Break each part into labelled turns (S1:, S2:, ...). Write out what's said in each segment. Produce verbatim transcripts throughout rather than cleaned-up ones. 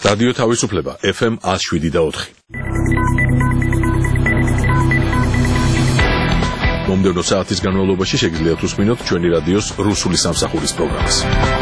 S1: რადიო თავისუფლება ეფ ემ one oh seven და four. მომდევნო საათის განმავლობაში შეგიძლიათ უსმინოთ ჩვენი რადიოს რუსული სამსახურის პროგრამას.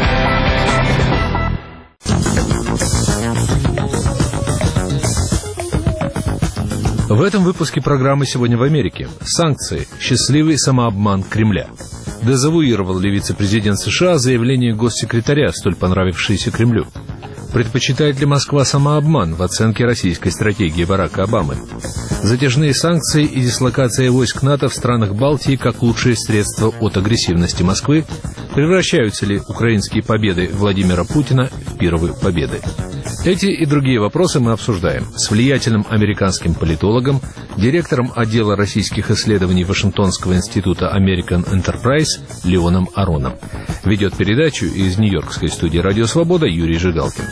S2: В этом выпуске программы «Сегодня в Америке» санкции, счастливый самообман Кремля. Дезавуировал ли вице-президент США заявление госсекретаря, столь понравившееся Кремлю? Предпочитает ли Москва самообман в оценке российской стратегии Барака Обамы? Затяжные санкции и дислокация войск НАТО в странах Балтии как лучшее средство от агрессивности Москвы? Превращаются ли украинские победы Владимира Путина в первые победы? Эти и другие вопросы мы обсуждаем с влиятельным американским политологом, директором отдела российских исследований Вашингтонского института American Enterprise Леоном Ароном. Ведет передачу из нью-йоркской студии «Радио Свобода» Юрий Жигалкин.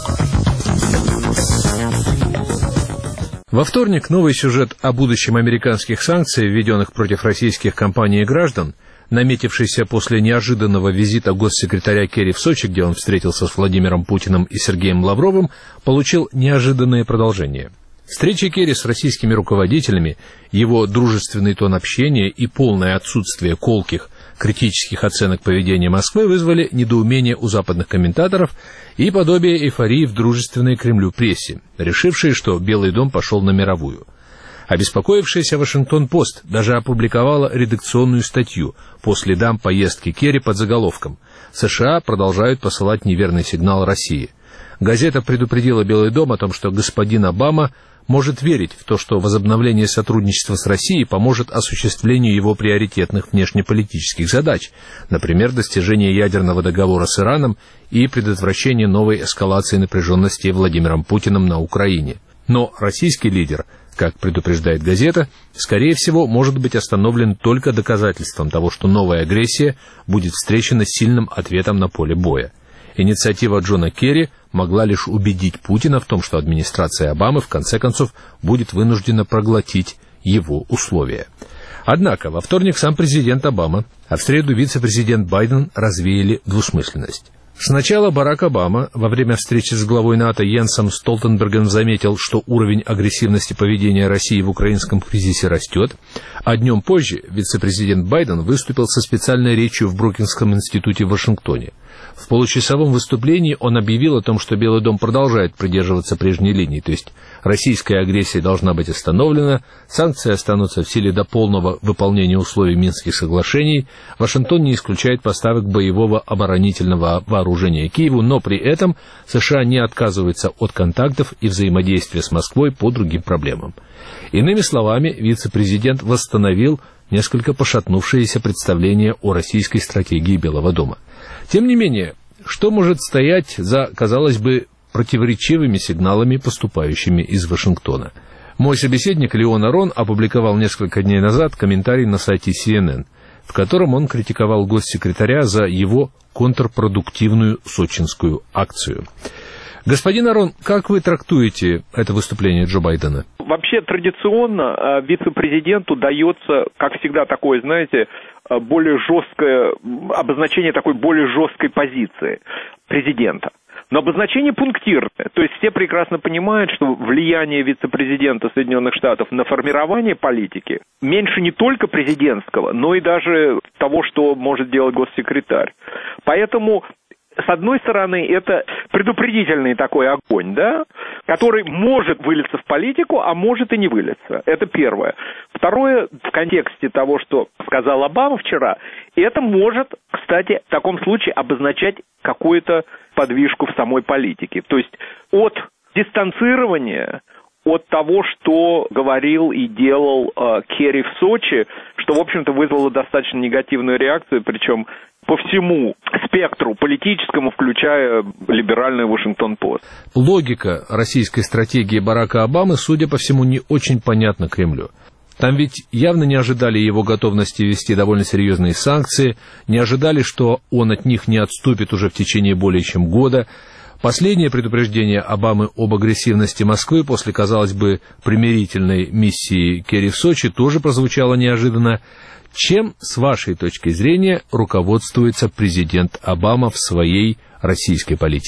S2: Во вторник новый сюжет о будущем американских санкций, введенных против российских компаний и граждан, наметившийся после неожиданного визита госсекретаря Керри в Сочи, где он встретился с Владимиром Путиным и Сергеем Лавровым, получил неожиданное продолжение. Встречи Керри с российскими руководителями, его дружественный тон общения и полное отсутствие колких, критических оценок поведения Москвы вызвали недоумение у западных комментаторов и подобие эйфории в дружественной Кремлю прессе, решившей, что Белый дом пошел на мировую. Обеспокоившаяся Вашингтон-Пост даже опубликовала редакционную статью по следам поездки Керри под заголовком «США продолжают посылать неверный сигнал России». Газета предупредила Белый дом о том, что господин Обама может верить в то, что возобновление сотрудничества с Россией поможет осуществлению его приоритетных внешнеполитических задач, например, достижение ядерного договора с Ираном и предотвращение новой эскалации напряженности Владимиром Путиным на Украине. Но российский лидер, как предупреждает газета, скорее всего, может быть остановлен только доказательством того, что новая агрессия будет встречена сильным ответом на поле боя. Инициатива Джона Керри могла лишь убедить Путина в том, что администрация Обамы в конце концов будет вынуждена проглотить его условия. Однако во вторник сам президент Обама, а в среду вице-президент Байден развеяли двусмысленность. Сначала Барак Обама во время встречи с главой НАТО Йенсом Столтенбергом заметил, что уровень агрессивности поведения России в украинском кризисе растет, а днем позже вице-президент Байден выступил со специальной речью в Брукингском институте в Вашингтоне. В получасовом выступлении он объявил о том, что Белый дом продолжает придерживаться прежней линии, то есть российская агрессия должна быть остановлена, санкции останутся в силе до полного выполнения условий Минских соглашений, Вашингтон не исключает поставок боевого оборонительного вооружения Киеву, но при этом США не отказываются от контактов и взаимодействия с Москвой по другим проблемам. Иными словами, вице-президент восстановил несколько пошатнувшееся представление о российской стратегии Белого дома. Тем не менее, что может стоять за, казалось бы, противоречивыми сигналами, поступающими из Вашингтона? Мой собеседник Леон Арон опубликовал несколько дней назад комментарий на сайте си эн эн, в котором он критиковал госсекретаря за его контрпродуктивную сочинскую акцию. Господин Арон, как вы трактуете это выступление Джо Байдена?
S3: Вообще традиционно вице-президенту дается, как всегда, такое, знаете, более жесткое обозначение такой более жесткой позиции президента. Но обозначение пунктирное. То есть все прекрасно понимают, что влияние вице-президента Соединенных Штатов на формирование политики меньше не только президентского, но и даже того, что может делать госсекретарь. Поэтому, с одной стороны, это предупредительный такой огонь, да, который может вылиться в политику, а может и не вылиться. Это первое. Второе, в контексте того, что сказал Обама вчера, это может, кстати, в таком случае обозначать какую-то подвижку в самой политике. То есть от дистанцирования от того, что говорил и делал э, Керри в Сочи, что, в общем-то, вызвало достаточно негативную реакцию, причем по всему спектру политическому, включая либеральную Вашингтон-Пост.
S2: Логика российской стратегии Барака Обамы, судя по всему, не очень понятна Кремлю. Там ведь явно не ожидали его готовности ввести довольно серьезные санкции, не ожидали, что он от них не отступит уже в течение более чем года. Последнее предупреждение Обамы об агрессивности Москвы после, казалось бы, примирительной миссии Керри в Сочи тоже прозвучало неожиданно. Чем, с вашей точки зрения, руководствуется президент Обама в своей российской политике?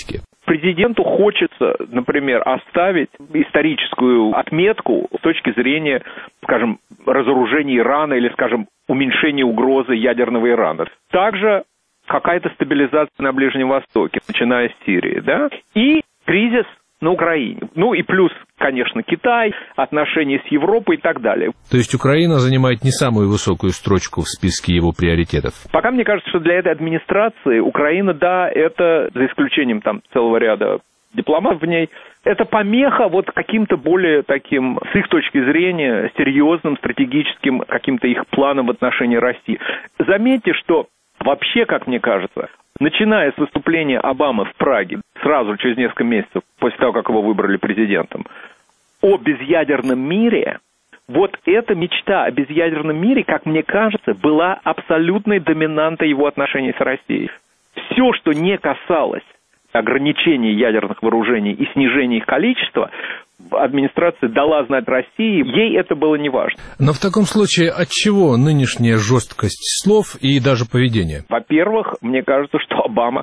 S3: Президенту хочется, например, оставить историческую отметку с точки зрения, скажем, разоружения Ирана или, скажем, уменьшения угрозы ядерного Ирана. Также какая-то стабилизация на Ближнем Востоке, начиная с Сирии, да, и кризис на Украине. Ну и плюс, конечно, Китай, отношения с Европой и так далее.
S2: То есть Украина занимает не самую высокую строчку в списке его приоритетов?
S3: Пока мне кажется, что для этой администрации Украина, да, это, за исключением там целого ряда дипломатов в ней, это помеха вот каким-то более таким, с их точки зрения, серьезным стратегическим каким-то их планом в отношении России. Заметьте, что вообще, как мне кажется, начиная с выступления Обамы в Праге, сразу через несколько месяцев после того, как его выбрали президентом, о безъядерном мире, вот эта мечта о безъядерном мире, как мне кажется, была абсолютной доминантой его отношений с Россией. Все, что не касалось ограничения ядерных вооружений и снижения их количества, администрация дала знать России, ей это было не важно.
S2: Но в таком случае от чего нынешняя жесткость слов и даже поведения?
S3: Во-первых, мне кажется, что Обама,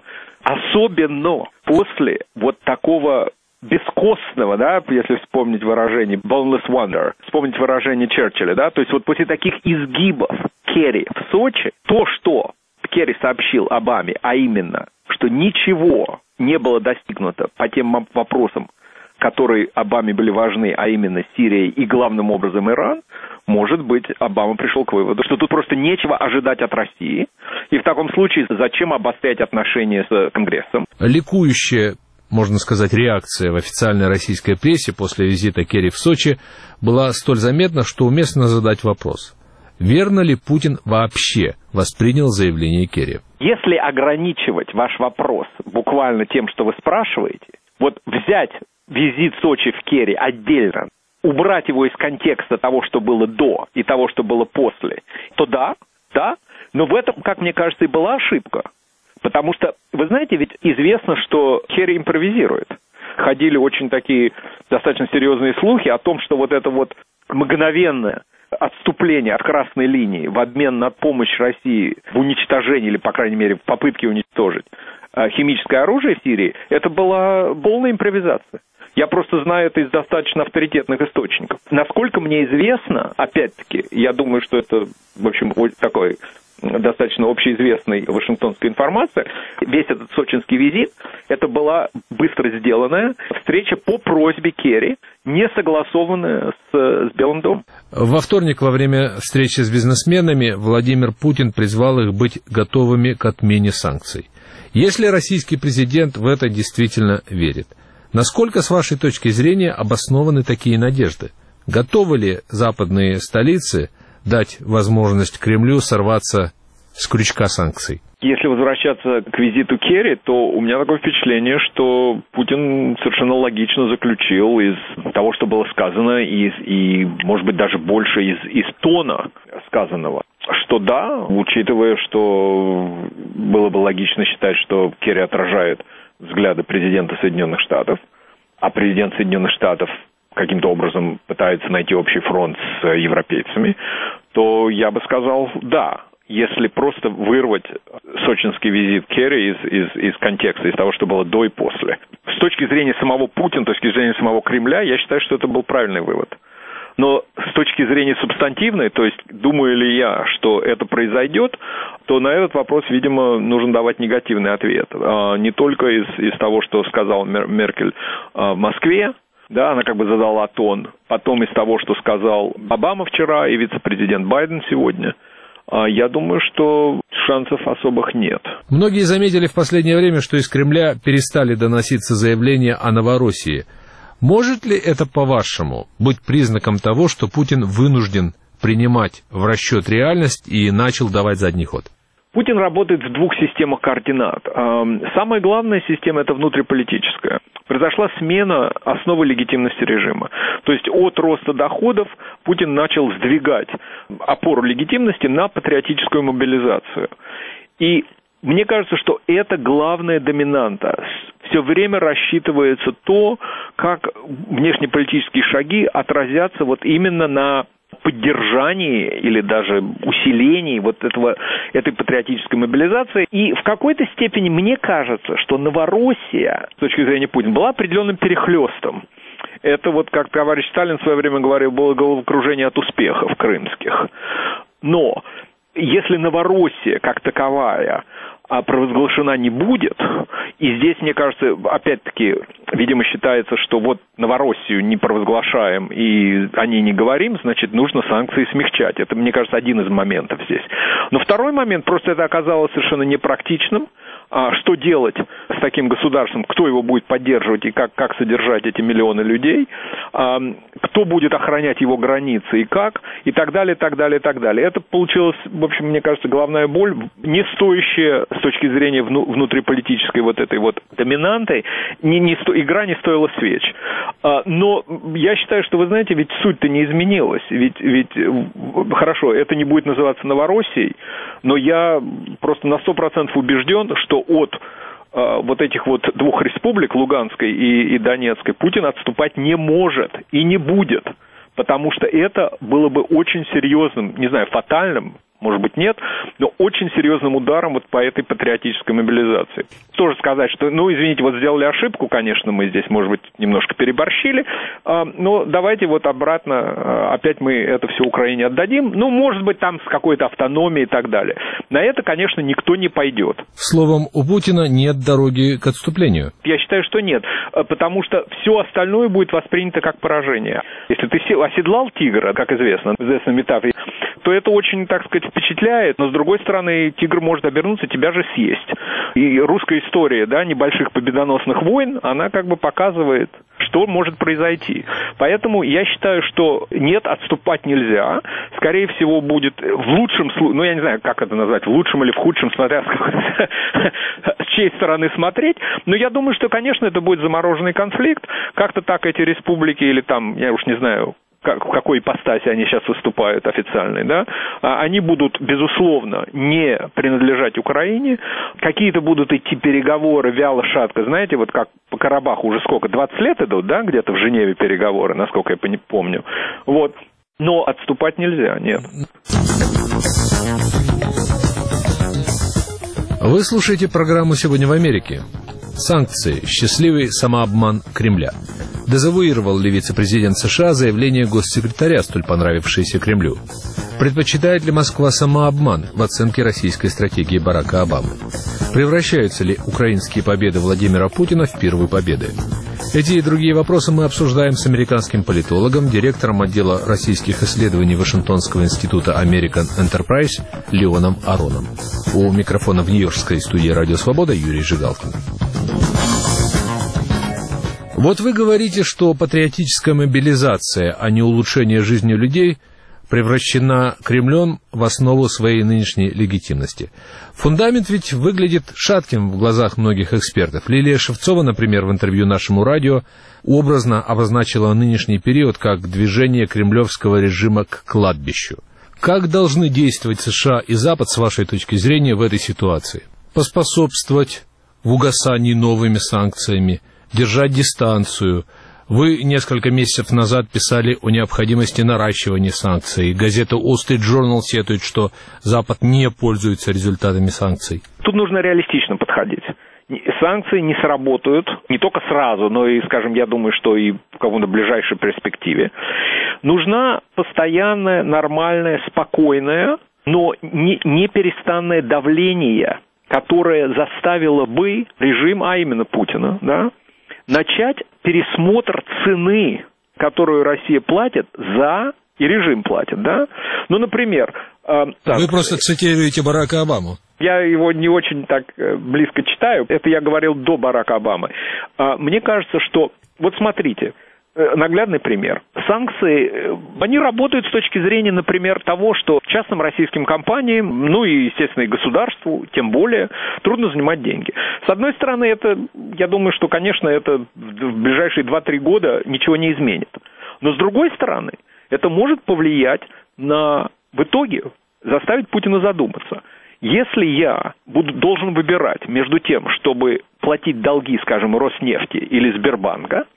S3: особенно после вот такого бескостного, да, если вспомнить выражение boundless wonder, вспомнить выражение Черчилля, да, то есть вот после таких изгибов Керри в Сочи, то, что Керри сообщил Обаме, а именно, что ничего не было достигнуто по тем вопросам, которые Обаме были важны, а именно Сирия и главным образом Иран, может быть, Обама пришел к выводу, что тут просто нечего ожидать от России, и в таком случае зачем обострять отношения с Конгрессом?
S2: Ликующая, можно сказать, реакция в официальной российской прессе после визита Керри в Сочи была столь заметна, что уместно задать вопрос. Верно ли Путин вообще воспринял заявление Керри?
S3: Если ограничивать ваш вопрос буквально тем, что вы спрашиваете, вот взять визит Сочи в Керри отдельно, убрать его из контекста того, что было до, и того, что было после, то да, да, но в этом, как мне кажется, и была ошибка. Потому что, вы знаете, ведь известно, что Керри импровизирует. Ходили очень такие достаточно серьезные слухи о том, что вот это вот мгновенное отступление от красной линии в обмен на помощь России в уничтожении, или, по крайней мере, в попытке уничтожить химическое оружие в Сирии, это была полная импровизация. Я просто знаю это из достаточно авторитетных источников. Насколько мне известно, опять-таки, я думаю, что это, в общем, такой достаточно общеизвестной вашингтонской информация, весь этот сочинский визит, это была быстро сделанная встреча по просьбе Керри, не согласованная с, с Белым домом.
S2: Во вторник во время встречи с бизнесменами Владимир Путин призвал их быть готовыми к отмене санкций. Если российский президент в это действительно верит, насколько, с вашей точки зрения, обоснованы такие надежды? Готовы ли западные столицы дать возможность Кремлю сорваться с крючка санкций?
S3: Если возвращаться к визиту Керри, то у меня такое впечатление, что Путин совершенно логично заключил из того, что было сказано, и, и может быть, даже больше из, из тона сказанного, что да, учитывая, что было бы логично считать, что Керри отражает взгляды президента Соединенных Штатов, а президент Соединенных Штатов каким-то образом пытается найти общий фронт с европейцами, то я бы сказал да. Если просто вырвать сочинский визит Керри из, из, из контекста, из того, что было до и после. С точки зрения самого Путина, с точки зрения самого Кремля, я считаю, что это был правильный вывод. Но с точки зрения субстантивной, то есть думаю ли я, что это произойдет, то на этот вопрос, видимо, нужно давать негативный ответ. Не только из, из того, что сказал Меркель в Москве, да, она как бы задала тон, потом из того, что сказал Обама вчера и вице-президент Байден сегодня. Я думаю, что шансов особых нет.
S2: Многие заметили в последнее время, что из Кремля перестали доноситься заявления о Новороссии. Может ли это, по-вашему, быть признаком того, что Путин вынужден принимать в расчет реальность и начал давать задний ход?
S3: Путин работает в двух системах координат. Самая главная система – это внутриполитическая. Произошла смена основы легитимности режима. То есть от роста доходов Путин начал сдвигать опору легитимности на патриотическую мобилизацию. И мне кажется, что это главная доминанта. Все время рассчитывается то, как внешнеполитические шаги отразятся вот именно на поддержании или даже усилении вот этого, этой патриотической мобилизации. И в какой-то степени мне кажется, что Новороссия, с точки зрения Путина, была определенным перехлестом. Это вот, как товарищ Сталин в свое время говорил, было головокружение от успехов крымских. Но если Новороссия как таковая провозглашена не будет, и здесь, мне кажется, опять-таки, видимо, считается, что вот Новороссию не провозглашаем и о ней не говорим, значит, нужно санкции смягчать. Это, мне кажется, один из моментов здесь. Но второй момент, просто это оказалось совершенно непрактичным. А что делать с таким государством, кто его будет поддерживать и как, как содержать эти миллионы людей, а, кто будет охранять его границы и как, и так далее, так далее, так далее. Это получилось, в общем, мне кажется, головная боль, не стоящая с точки зрения вну, внутриполитической вот этой вот доминантой, не, не сто, игра не стоила свеч. А, но я считаю, что, вы знаете, ведь суть-то не изменилась, ведь, ведь хорошо, это не будет называться Новороссией, но я просто на сто процентов убежден, что от э, вот этих вот двух республик, Луганской и, и Донецкой, Путин отступать не может и не будет, потому что это было бы очень серьезным, не знаю, фатальным, может быть, нет, но очень серьезным ударом вот по этой патриотической мобилизации. Тоже сказать, что, ну, извините, вот сделали ошибку, конечно, мы здесь, может быть, немножко переборщили, но давайте вот обратно, опять мы это все Украине отдадим, ну, может быть, там с какой-то автономией и так далее. На это, конечно, никто не пойдет.
S2: Словом, у Путина нет дороги к отступлению.
S3: Я считаю, что нет, потому что все остальное будет воспринято как поражение. Если ты оседлал тигра, как известно, в известной метафоре, то это очень, так сказать, впечатляет, но, с другой стороны, тигр может обернуться, тебя же съесть. И русская история, да, небольших победоносных войн, она как бы показывает, что может произойти. Поэтому я считаю, что нет, отступать нельзя. Скорее всего, будет в лучшем случае, ну, я не знаю, как это назвать, в лучшем или в худшем, смотря с чьей стороны смотреть, но я думаю, что, конечно, это будет замороженный конфликт. Как-то так эти республики или там, я уж не знаю, как, в какой ипостаси они сейчас выступают официальной, да, они будут, безусловно, не принадлежать Украине. Какие-то будут идти переговоры вяло-шатко, знаете, вот как по Карабаху уже сколько, двадцать лет идут, да, где-то в Женеве переговоры, насколько я не помню. Вот. Но отступать нельзя, нет.
S2: Вы слушаете программу «Сегодня в Америке». Санкции. Счастливый самообман Кремля. Дезавуировал ли вице-президент США заявление госсекретаря, столь понравившееся Кремлю? Предпочитает ли Москва самообман в оценке российской стратегии Барака Обамы? Превращаются ли украинские победы Владимира Путина в первые победы? Эти и другие вопросы мы обсуждаем с американским политологом, директором отдела российских исследований Вашингтонского института American Enterprise Леоном Ароном. У микрофона в нью-йоркской студии «Радио Свобода» Юрий Жигалкин. Вот вы говорите, что патриотическая мобилизация, а не улучшение жизни людей, превращена Кремлем в основу своей нынешней легитимности. Фундамент ведь выглядит шатким в глазах многих экспертов. Лилия Шевцова, например, в интервью нашему радио образно обозначила нынешний период как движение кремлевского режима к кладбищу. Как должны действовать США и Запад, с вашей точки зрения, в этой ситуации? Поспособствовать в угасании новыми санкциями, держать дистанцию. Вы несколько месяцев назад писали о необходимости наращивания санкций. Газета Wall Street Journal сетует, что Запад не пользуется результатами санкций.
S3: Тут нужно реалистично подходить. Санкции не сработают не только сразу, но и, скажем, я думаю, что и в какой-то ближайшей перспективе. Нужна постоянное, нормальное, спокойное, но не, не перестанное давление, которое заставило бы режим, а именно Путина, да, начать пересмотр цены, которую Россия платит за, и режим платит, да? Ну, например... Э, так,
S2: Вы просто цитируете Барака Обаму.
S3: Я его не очень так близко читаю, это я говорил до Барака Обамы. Э, мне кажется, что... Вот смотрите, наглядный пример. Санкции, они работают с точки зрения, например, того, что частным российским компаниям, ну и, естественно, и государству, тем более, трудно занимать деньги. С одной стороны, это, я думаю, что, конечно, это в ближайшие два-три года ничего не изменит. Но с другой стороны, это может повлиять на, в итоге, заставить Путина задуматься. Если я буду, должен выбирать между тем, чтобы платить долги, скажем, Роснефти или Сбербанка,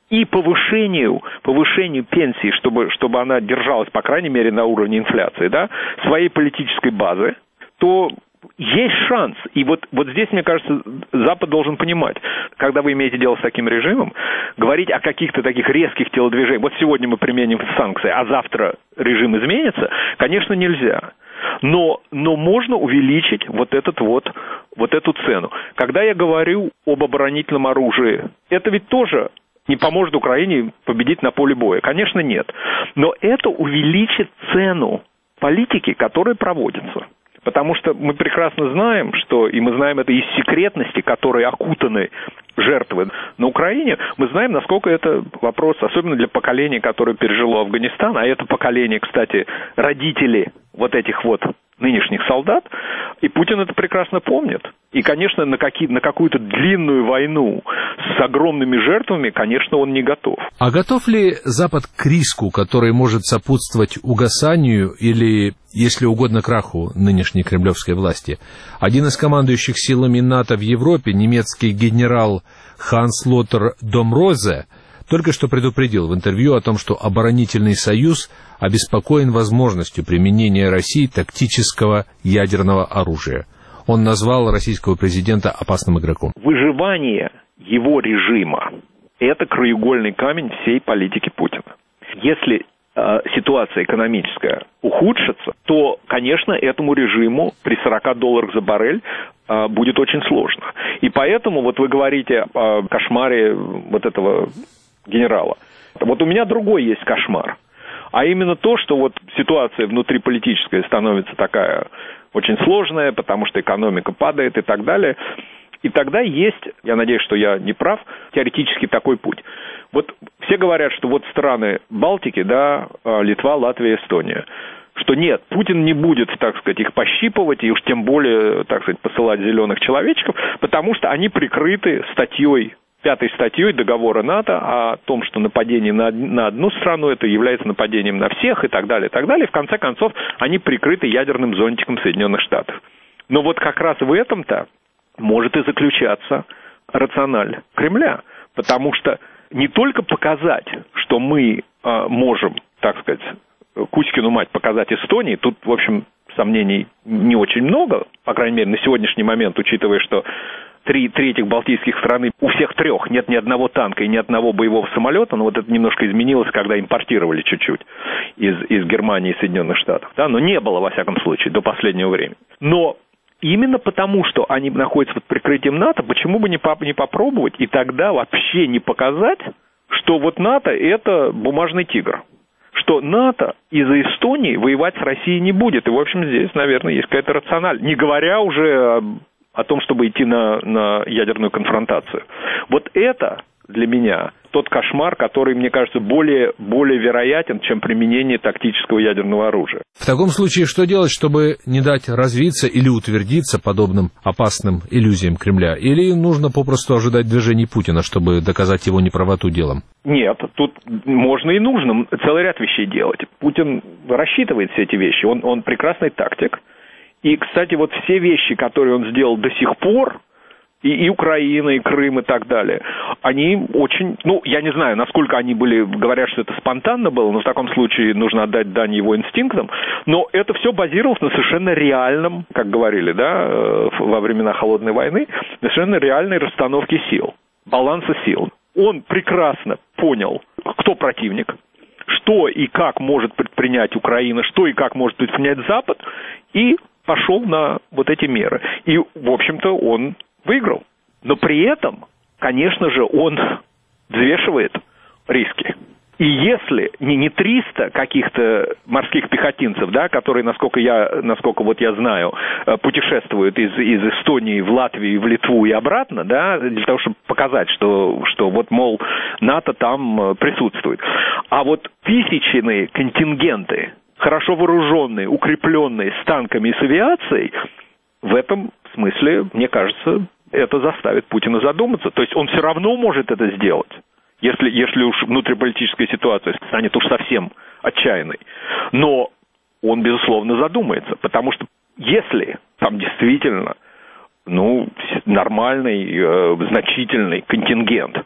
S3: и повышению, повышению пенсии, чтобы, чтобы она держалась, по крайней мере, на уровне инфляции, да, своей политической базы, то есть шанс. И вот, вот здесь, мне кажется, Запад должен понимать, когда вы имеете дело с таким режимом, говорить о каких-то таких резких телодвижениях. Вот сегодня мы применим санкции, а завтра режим изменится, конечно, нельзя. Но, но можно увеличить вот, этот вот, вот эту цену. Когда я говорю об оборонительном оружии, это ведь тоже не поможет Украине победить на поле боя. Конечно, нет. Но это увеличит цену политики, которая проводится. Потому что мы прекрасно знаем, что, и мы знаем это из секретности, которой окутаны жертвы на Украине, мы знаем, насколько это вопрос, особенно для поколения, которое пережило Афганистан, а это поколение, кстати, родители вот этих вот нынешних солдат, и Путин это прекрасно помнит. И, конечно, на, какие, на какую-то длинную войну с огромными жертвами, конечно, он не готов.
S2: А готов ли Запад к риску, который может сопутствовать угасанию или, если угодно, краху нынешней кремлевской власти? Один из командующих силами НАТО в Европе, немецкий генерал Ханс Лотер Домрозе, только что предупредил в интервью о том, что оборонительный союз обеспокоен возможностью применения России тактического ядерного оружия. Он назвал российского президента опасным игроком.
S3: Выживание его режима – это краеугольный камень всей политики Путина. Если э, ситуация экономическая ухудшится, то, конечно, этому режиму при сорока долларах за баррель э, будет очень сложно. И поэтому вот вы говорите о кошмаре вот этого генерала. Вот у меня другой есть кошмар. А именно то, что вот ситуация внутриполитическая становится такая очень сложная, потому что экономика падает и так далее. И тогда есть, я надеюсь, что я не прав, теоретически такой путь. Вот все говорят, что вот страны Балтики, да, Литва, Латвия, Эстония, что нет, Путин не будет, так сказать, их пощипывать и уж тем более, так сказать, посылать зеленых человечков, потому что они прикрыты статьей, пятой статьей договора НАТО о том, что нападение на, на одну страну это является нападением на всех и так далее, и так далее. В конце концов, они прикрыты ядерным зонтиком Соединенных Штатов. Но вот как раз в этом-то может и заключаться рациональ Кремля, потому что не только показать, что мы э, можем, так сказать, Кузькину мать показать Эстонии, тут, в общем, сомнений не очень много, по крайней мере, на сегодняшний момент, учитывая, что Три, три этих балтийских страны, у всех трех нет ни одного танка и ни одного боевого самолета, но вот это немножко изменилось, когда импортировали чуть-чуть из, из Германии и Соединенных Штатов, да, но не было, во всяком случае, до последнего времени. Но именно потому, что они находятся под прикрытием НАТО, почему бы не, поп- не попробовать и тогда вообще не показать, что вот НАТО – это бумажный тигр, что НАТО из-за Эстонии воевать с Россией не будет, и, в общем, здесь, наверное, есть какая-то рациональность, не говоря уже о том, чтобы идти на, на ядерную конфронтацию. Вот это для меня тот кошмар, который, мне кажется, более, более вероятен, чем применение тактического ядерного оружия.
S2: В таком случае, что делать, чтобы не дать развиться или утвердиться подобным опасным иллюзиям Кремля? Или нужно попросту ожидать движений Путина, чтобы доказать его неправоту делом?
S3: Нет, тут можно и нужно целый ряд вещей делать. Путин рассчитывает все эти вещи, он, он прекрасный тактик. И, кстати, вот все вещи, которые он сделал до сих пор, и, и Украина, и Крым, и так далее, они очень, ну, я не знаю, насколько они были, говорят, что это спонтанно было, но в таком случае нужно отдать дань его инстинктам, но это все базировалось на совершенно реальном, как говорили, да, во времена Холодной войны, на совершенно реальной расстановке сил, баланса сил. Он прекрасно понял, кто противник, что и как может предпринять Украина, что и как может предпринять Запад, и пошел на вот эти меры. И, в общем-то, он выиграл. Но при этом, конечно же, он взвешивает риски. И если не, не триста каких-то морских пехотинцев, да, которые, насколько я, насколько вот я знаю, путешествуют из, из Эстонии в Латвию, в Литву и обратно, да, для того, чтобы показать, что, что вот, мол, НАТО там присутствует. А вот тысячные контингенты, хорошо вооруженные, укрепленные с танками и с авиацией, в этом смысле, мне кажется, это заставит Путина задуматься. То есть он все равно может это сделать, если, если уж внутриполитическая ситуация станет уж совсем отчаянной. Но он, безусловно, задумается, потому что если там действительно ну, нормальный, э, значительный контингент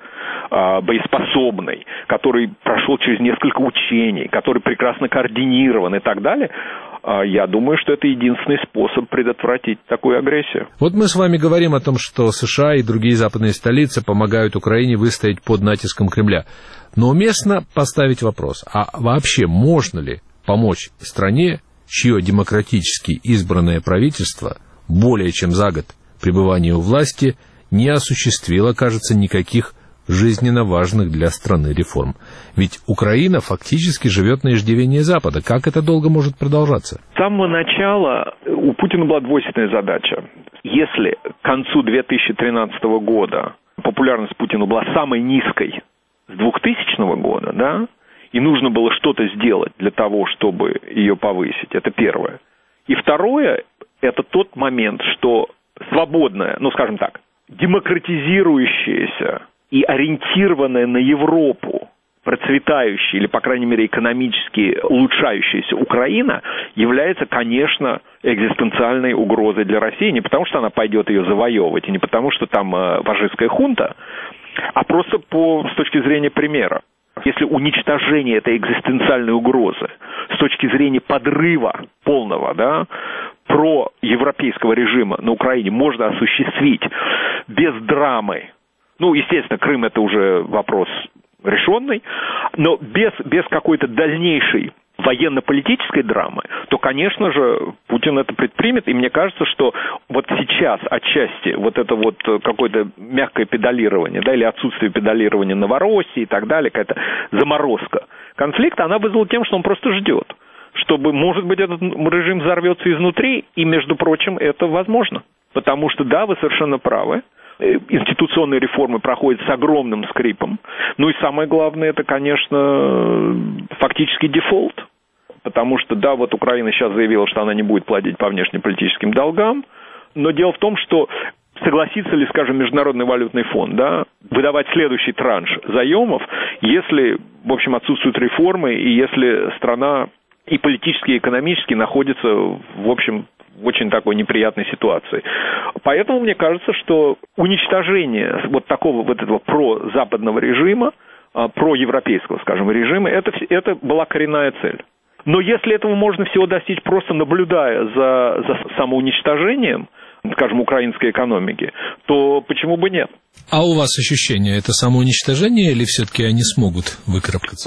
S3: боеспособный, который прошел через несколько учений, который прекрасно координирован и так далее, я думаю, что это единственный способ предотвратить такую агрессию.
S2: Вот мы с вами говорим о том, что США и другие западные столицы помогают Украине выстоять под натиском Кремля. Но уместно поставить вопрос, а вообще можно ли помочь стране, чье демократически избранное правительство более чем за год пребывания у власти не осуществило, кажется, никаких жизненно важных для страны реформ. Ведь Украина фактически живет на иждивении Запада. Как это долго может продолжаться?
S3: С самого начала у Путина была двойственная задача. Если к концу две тысячи тринадцатого года популярность Путина была самой низкой с двухтысячного года, да, и нужно было что-то сделать для того, чтобы ее повысить, это первое. И второе, это тот момент, что свободная, ну, скажем так, демократизирующаяся и ориентированная на Европу, процветающая или, по крайней мере, экономически улучшающаяся Украина является, конечно, экзистенциальной угрозой для России. Не потому, что она пойдет ее завоевывать, и не потому, что там э, фашистская хунта, а просто по, с точки зрения примера. Если уничтожение этой экзистенциальной угрозы с точки зрения подрыва полного, да, проевропейского режима на Украине можно осуществить без драмы, ну, естественно, Крым – это уже вопрос решенный, но без, без какой-то дальнейшей военно-политической драмы, то, конечно же, Путин это предпримет, и мне кажется, что вот сейчас отчасти вот это вот какое-то мягкое педалирование, да, или отсутствие педалирования Новороссии и так далее, какая-то заморозка конфликта, она вызвала тем, что он просто ждет, чтобы, может быть, этот режим взорвется изнутри, и, между прочим, это возможно. Потому что, да, вы совершенно правы, институционные реформы проходят с огромным скрипом. Ну и самое главное, это, конечно, фактически дефолт. Потому что, да, вот Украина сейчас заявила, что она не будет платить по внешнеполитическим долгам. Но дело в том, что согласится ли, скажем, Международный валютный фонд, да, выдавать следующий транш заемов, если, в общем, отсутствуют реформы, и если страна и политически, и экономически находится, в общем, в очень такой неприятной ситуации. Поэтому мне кажется, что уничтожение вот такого вот этого прозападного режима, проевропейского, скажем, режима, это, это была коренная цель. Но если этого можно всего достичь, просто наблюдая за, за самоуничтожением, скажем, украинской экономики, то почему бы нет?
S2: А у вас ощущение, это самоуничтожение или все-таки они смогут выкарабкаться?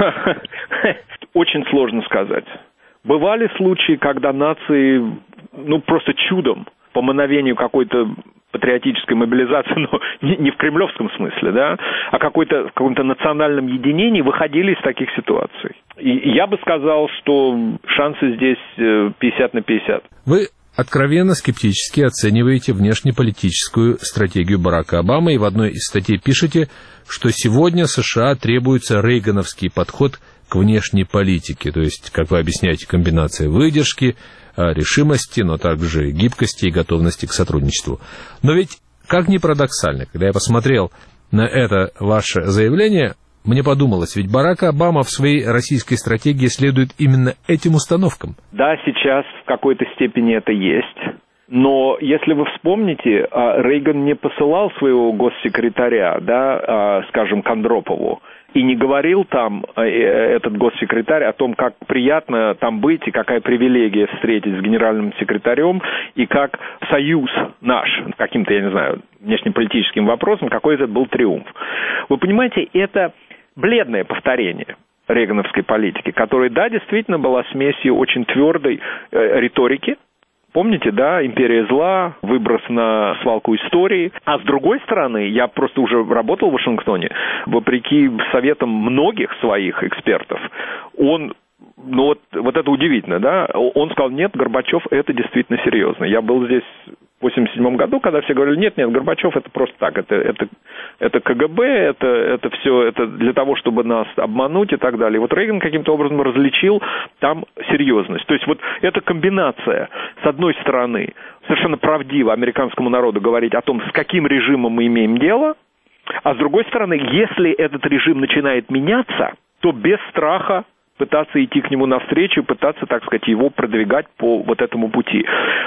S3: Очень сложно сказать. Бывали случаи, когда нации, ну, просто чудом, по мановению какой-то патриотической мобилизации, но не, не в кремлевском смысле, да, а какой-то, в каком-то национальном единении выходили из таких ситуаций. И я бы сказал, что шансы здесь пятьдесят на пятьдесят.
S2: Вы откровенно скептически оцениваете внешнеполитическую стратегию Барака Обамы, и в одной из статей пишете, что сегодня США требуется рейгановский подход к внешней политике, то есть, как вы объясняете, комбинация выдержки, решимости, но также гибкости и готовности к сотрудничеству. Но ведь, как ни парадоксально, когда я посмотрел на это ваше заявление, мне подумалось, ведь Барак Обама в своей российской стратегии следует именно этим установкам.
S3: Да, сейчас в какой-то степени это есть. Но если вы вспомните, Рейган не посылал своего госсекретаря, да, скажем, к Андропову, и не говорил там этот госсекретарь о том, как приятно там быть и какая привилегия встретить с генеральным секретарем, и как союз наш, каким-то, я не знаю, внешнеполитическим вопросом, какой это был триумф. Вы понимаете, это бледное повторение рейгановской политики, которая, да, действительно была смесью очень твердой э, риторики. Помните, да, империя зла, выброс на свалку истории. А с другой стороны, я просто уже работал в Вашингтоне, вопреки советам многих своих экспертов, он, ну вот, вот это удивительно, да, он сказал, нет, Горбачев, это действительно серьезно. Я был здесь в восемьдесят седьмом году, когда все говорили, нет, нет, Горбачев, это просто так, это, это, это КГБ, это, это все, это для того, чтобы нас обмануть и так далее. И вот Рейган каким-то образом различил там серьезность. То есть вот эта комбинация, с одной стороны, совершенно правдиво американскому народу говорить о том, с каким режимом мы имеем дело, а с другой стороны, если этот режим начинает меняться, то без страха пытаться идти к нему навстречу, пытаться, так сказать, его продвигать по вот этому пути.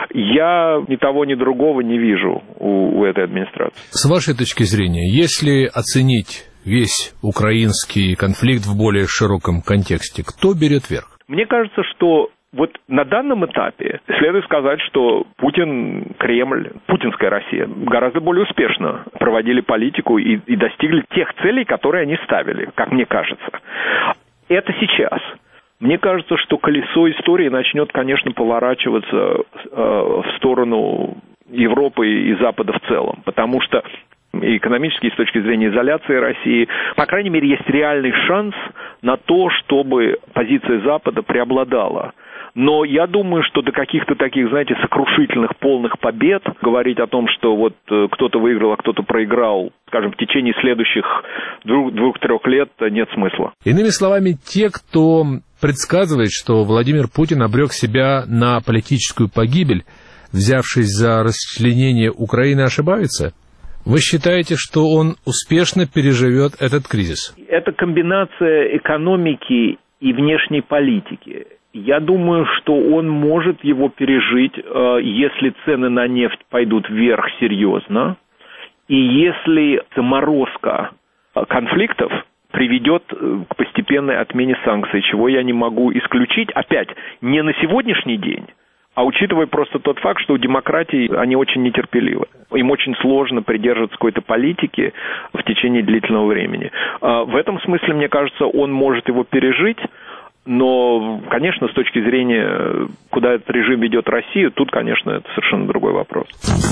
S3: Я ни того, ни другого не вижу у, у этой администрации.
S2: С вашей точки зрения, если оценить весь украинский конфликт в более широком контексте, кто берет верх?
S3: Мне кажется, что вот на данном этапе следует сказать, что Путин, Кремль, путинская Россия гораздо более успешно проводили политику и, и достигли тех целей, которые они ставили, как мне кажется. Это сейчас. Мне кажется, что колесо истории начнет, конечно, поворачиваться э, в сторону Европы и Запада в целом, потому что и экономически, и с точки зрения изоляции России, по крайней мере, есть реальный шанс на то, чтобы позиция Запада преобладала. Но я думаю, что до каких-то таких, знаете, сокрушительных, полных побед говорить о том, что вот кто-то выиграл, а кто-то проиграл, скажем, в течение следующих двух-трех лет, нет смысла.
S2: Иными словами, те, кто предсказывает, что Владимир Путин обрек себя на политическую погибель, взявшись за расчленение Украины, ошибаются? Вы считаете, что он успешно переживет этот кризис?
S3: Это комбинация экономики и внешней политики. Я думаю, что он может его пережить, если цены на нефть пойдут вверх серьезно, и если заморозка конфликтов приведет к постепенной отмене санкций, чего я не могу исключить, опять, не на сегодняшний день, а учитывая просто тот факт, что у демократий они очень нетерпеливы. Им очень сложно придерживаться какой-то политики в течение длительного времени. В этом смысле, мне кажется, он может его пережить. Но, конечно, с точки зрения, куда этот режим ведет Россию, тут, конечно, это совершенно другой вопрос.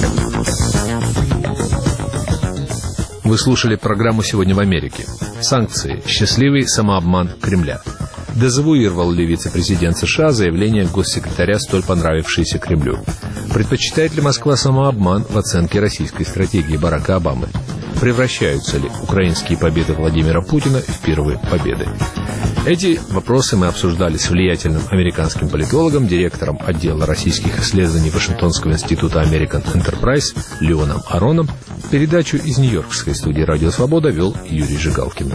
S2: Вы слушали программу «Сегодня в Америке». Санкции. Счастливый самообман Кремля. Дезавуировал ли вице-президент США заявление госсекретаря, столь понравившееся Кремлю? Предпочитает ли Москва самообман в оценке российской стратегии Барака Обамы? Превращаются ли украинские победы Владимира Путина в первые победы? Эти вопросы мы обсуждали с влиятельным американским политологом, директором отдела российских исследований Вашингтонского института American Enterprise Леоном Ароном. Передачу из Нью-Йоркской студии «Радио Свобода» вел Юрий Жигалкин.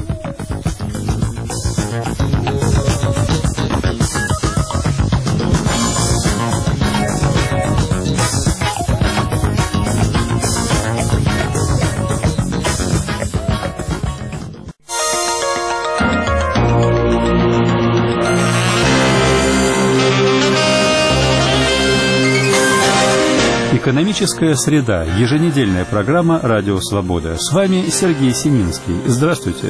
S4: Экономическая среда. Еженедельная программа «Радио Свобода». С вами Сергей Семинский. Здравствуйте.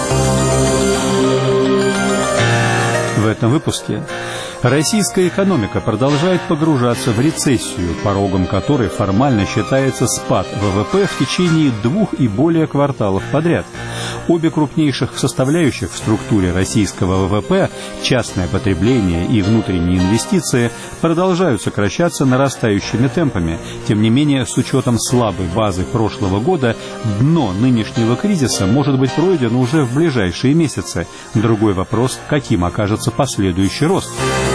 S4: В этом выпуске российская экономика продолжает погружаться в рецессию, порогом которой формально считается спад ВВП в течение двух и более кварталов подряд. Обе крупнейших составляющих в структуре российского ВВП, частное потребление и внутренние инвестиции, продолжают сокращаться нарастающими темпами. Тем не менее, с учетом слабой базы прошлого года, дно нынешнего кризиса может быть пройдено уже в ближайшие месяцы. Другой вопрос, каким окажется последующий рост.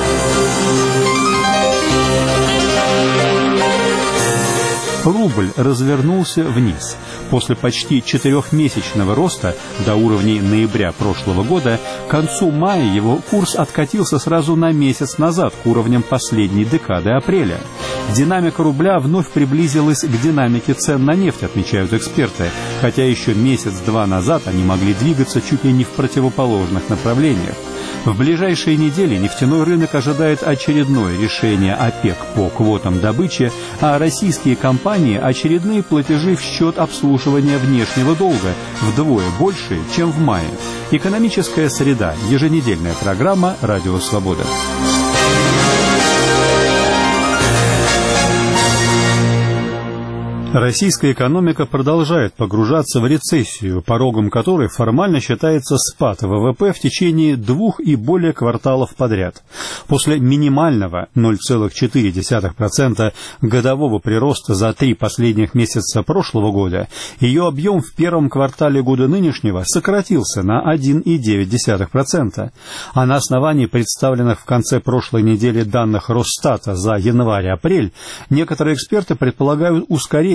S4: Рубль развернулся вниз. После почти четырехмесячного роста до уровней ноября прошлого года, к концу мая его курс откатился сразу на месяц назад к уровням последней декады апреля. Динамика рубля вновь приблизилась к динамике цен на нефть, отмечают эксперты, хотя еще месяц-два назад они могли двигаться чуть ли не в противоположных направлениях. В ближайшие недели нефтяной рынок ожидает очередное решение ОПЕК по квотам добычи, а российские компании – очередные платежи в счет обслуживания внешнего долга, вдвое больше, чем в мае. Экономическая среда. Еженедельная программа «Радио Свобода». Российская экономика продолжает погружаться в рецессию, порогом которой формально считается спад ВВП в течение двух и более кварталов подряд. После минимального ноль целых четыре десятых процента годового прироста за три последних месяца прошлого года, ее объем в первом квартале года нынешнего сократился на один целых девять десятых процента. А на основании представленных в конце прошлой недели данных Росстата за январь-апрель, некоторые эксперты предполагают ускорение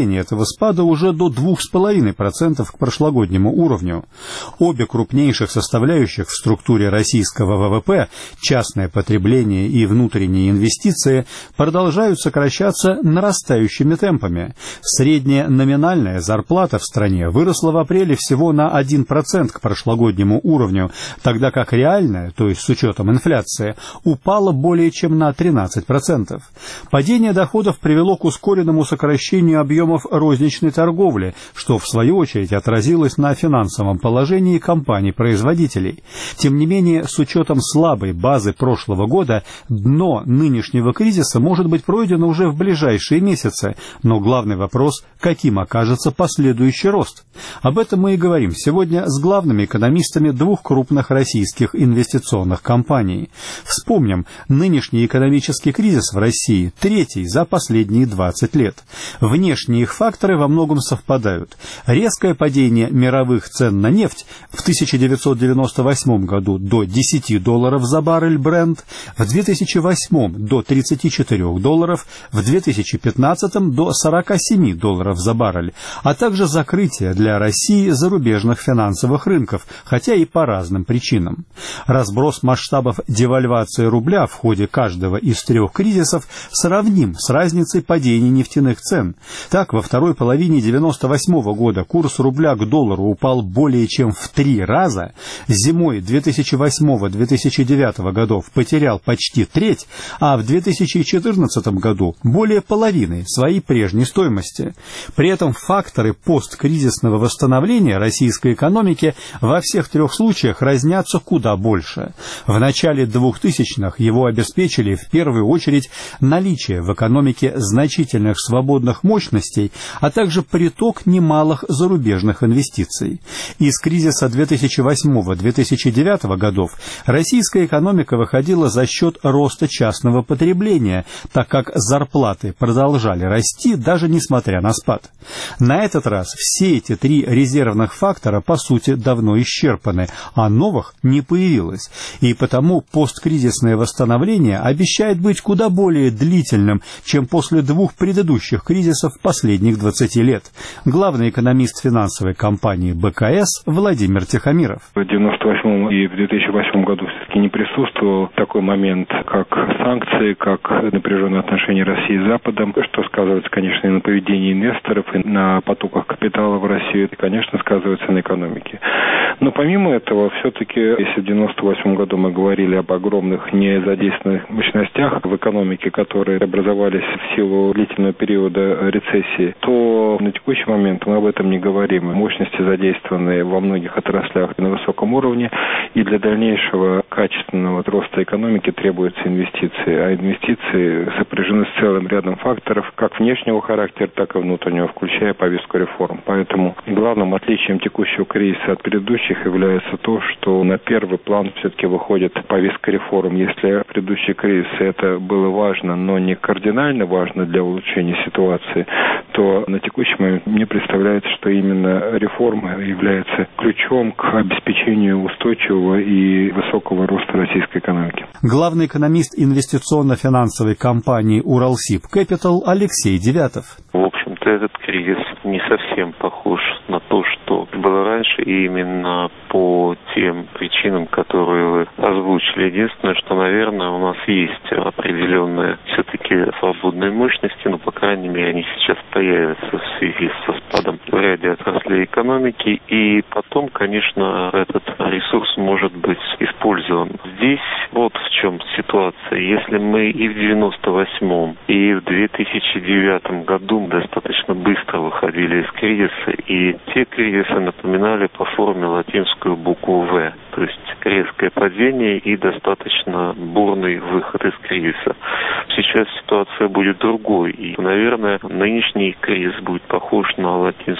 S4: ускорение этого спада уже до двух с половиной процентов к прошлогоднему уровню. Обе крупнейших составляющих в структуре российского ВВП, частное потребление и внутренние инвестиции, продолжают сокращаться нарастающими темпами. Средняя номинальная зарплата в стране выросла в апреле всего на один процент к прошлогоднему уровню, тогда как реальная, то есть с учетом инфляции, упала более чем на тринадцать процентов. Падение доходов привело к ускоренному сокращению объемов розничной торговли, что в свою очередь отразилось на финансовом положении компаний-производителей. Тем не менее, с учетом слабой базы прошлого года, дно нынешнего кризиса может быть пройдено уже в ближайшие месяцы, но главный вопрос – каким окажется последующий рост? Об этом мы и говорим сегодня с главными экономистами двух крупных российских инвестиционных компаний. Вспомним, нынешний экономический кризис в России третий за последние двадцать лет. Внешние их факторы во многом совпадают. Резкое падение мировых цен на нефть в тысяча девятьсот девяносто восьмом году до десяти долларов за баррель Brent, в две тысячи восьмом до тридцати четырёх долларов, в две тысячи пятнадцатом до сорока семи долларов за баррель, а также закрытие для России зарубежных финансовых рынков, хотя и по разным причинам. Разброс масштабов девальвации рубля в ходе каждого из трех кризисов сравним с разницей падений нефтяных цен. Так, во второй половине девяносто восьмого года курс рубля к доллару упал более чем в три раза, зимой две тысячи восьмого — две тысячи девятого годов потерял почти треть, а в две тысячи четырнадцатом году более половины своей прежней стоимости. При этом факторы посткризисного восстановления российской экономики во всех трех случаях разнятся куда больше. В начале двухтысячных его обеспечили в первую очередь наличие в экономике значительных свободных мощностей, а также приток немалых зарубежных инвестиций. Из кризиса две тысячи восьмого — две тысячи девятого годов российская экономика выходила за счет роста частного потребления, так как зарплаты продолжали расти, даже несмотря на спад. На этот раз все эти три резервных фактора, по сути, давно исчерпаны, а новых не появилось. И потому посткризисное восстановление обещает быть куда более длительным, чем после двух предыдущих кризисов последних двадцати лет. Главный экономист финансовой компании БКС Владимир Тихомиров.
S5: В девяносто восьмом и в две тысячи восьмом году все-таки не присутствовал такой момент, как санкции, как напряженные отношения России с Западом, что сказывается, конечно, и на поведении инвесторов, и на потоках капитала в Россию, и, конечно, сказывается на экономике. Но помимо этого, все-таки, если в девяносто восьмом году мы говорили об огромных незадействованных мощностях в экономике, которые образовались в силу длительного периода рецессии, то на текущий момент мы об этом не говорим. Мощности задействованы во многих отраслях на высоком уровне, и для дальнейшего качественного роста экономики требуются инвестиции. А инвестиции сопряжены с целым рядом факторов, как внешнего характера, так и внутреннего, включая повестку реформ. Поэтому главным отличием текущего кризиса от предыдущих является то, что на первый план все-таки выходит повестка реформ. Если предыдущие кризисы это было важно, но не кардинально важно для улучшения ситуации, то на текущий момент мне представляется, что именно реформа является ключом к обеспечению устойчивого и высокого роста российской экономики.
S4: Главный экономист инвестиционно-финансовой компании «Уралсиб Кэпитал» Алексей Девятов.
S6: В общем-то, этот кризис не совсем похож на то, что было раньше, и именно по тем причинам, которые вы озвучили. Единственное, что, наверное, у нас есть определенные все-таки свободные мощности, но, по крайней мере, они сейчас появятся в связи со спадом в ряде отраслей экономики, и потом, конечно, этот ресурс может быть использован. Здесь вот в чем ситуация. Если мы и в девяносто восьмом, и в две тысячи девятом году достаточно быстро выходили из кризиса, и те кризисы напоминали по форме латинскую букву «В», то есть резкое падение и достаточно бурный выход из кризиса. Сейчас ситуация будет другой, и, наверное, нынешний кризис будет похож на латинскую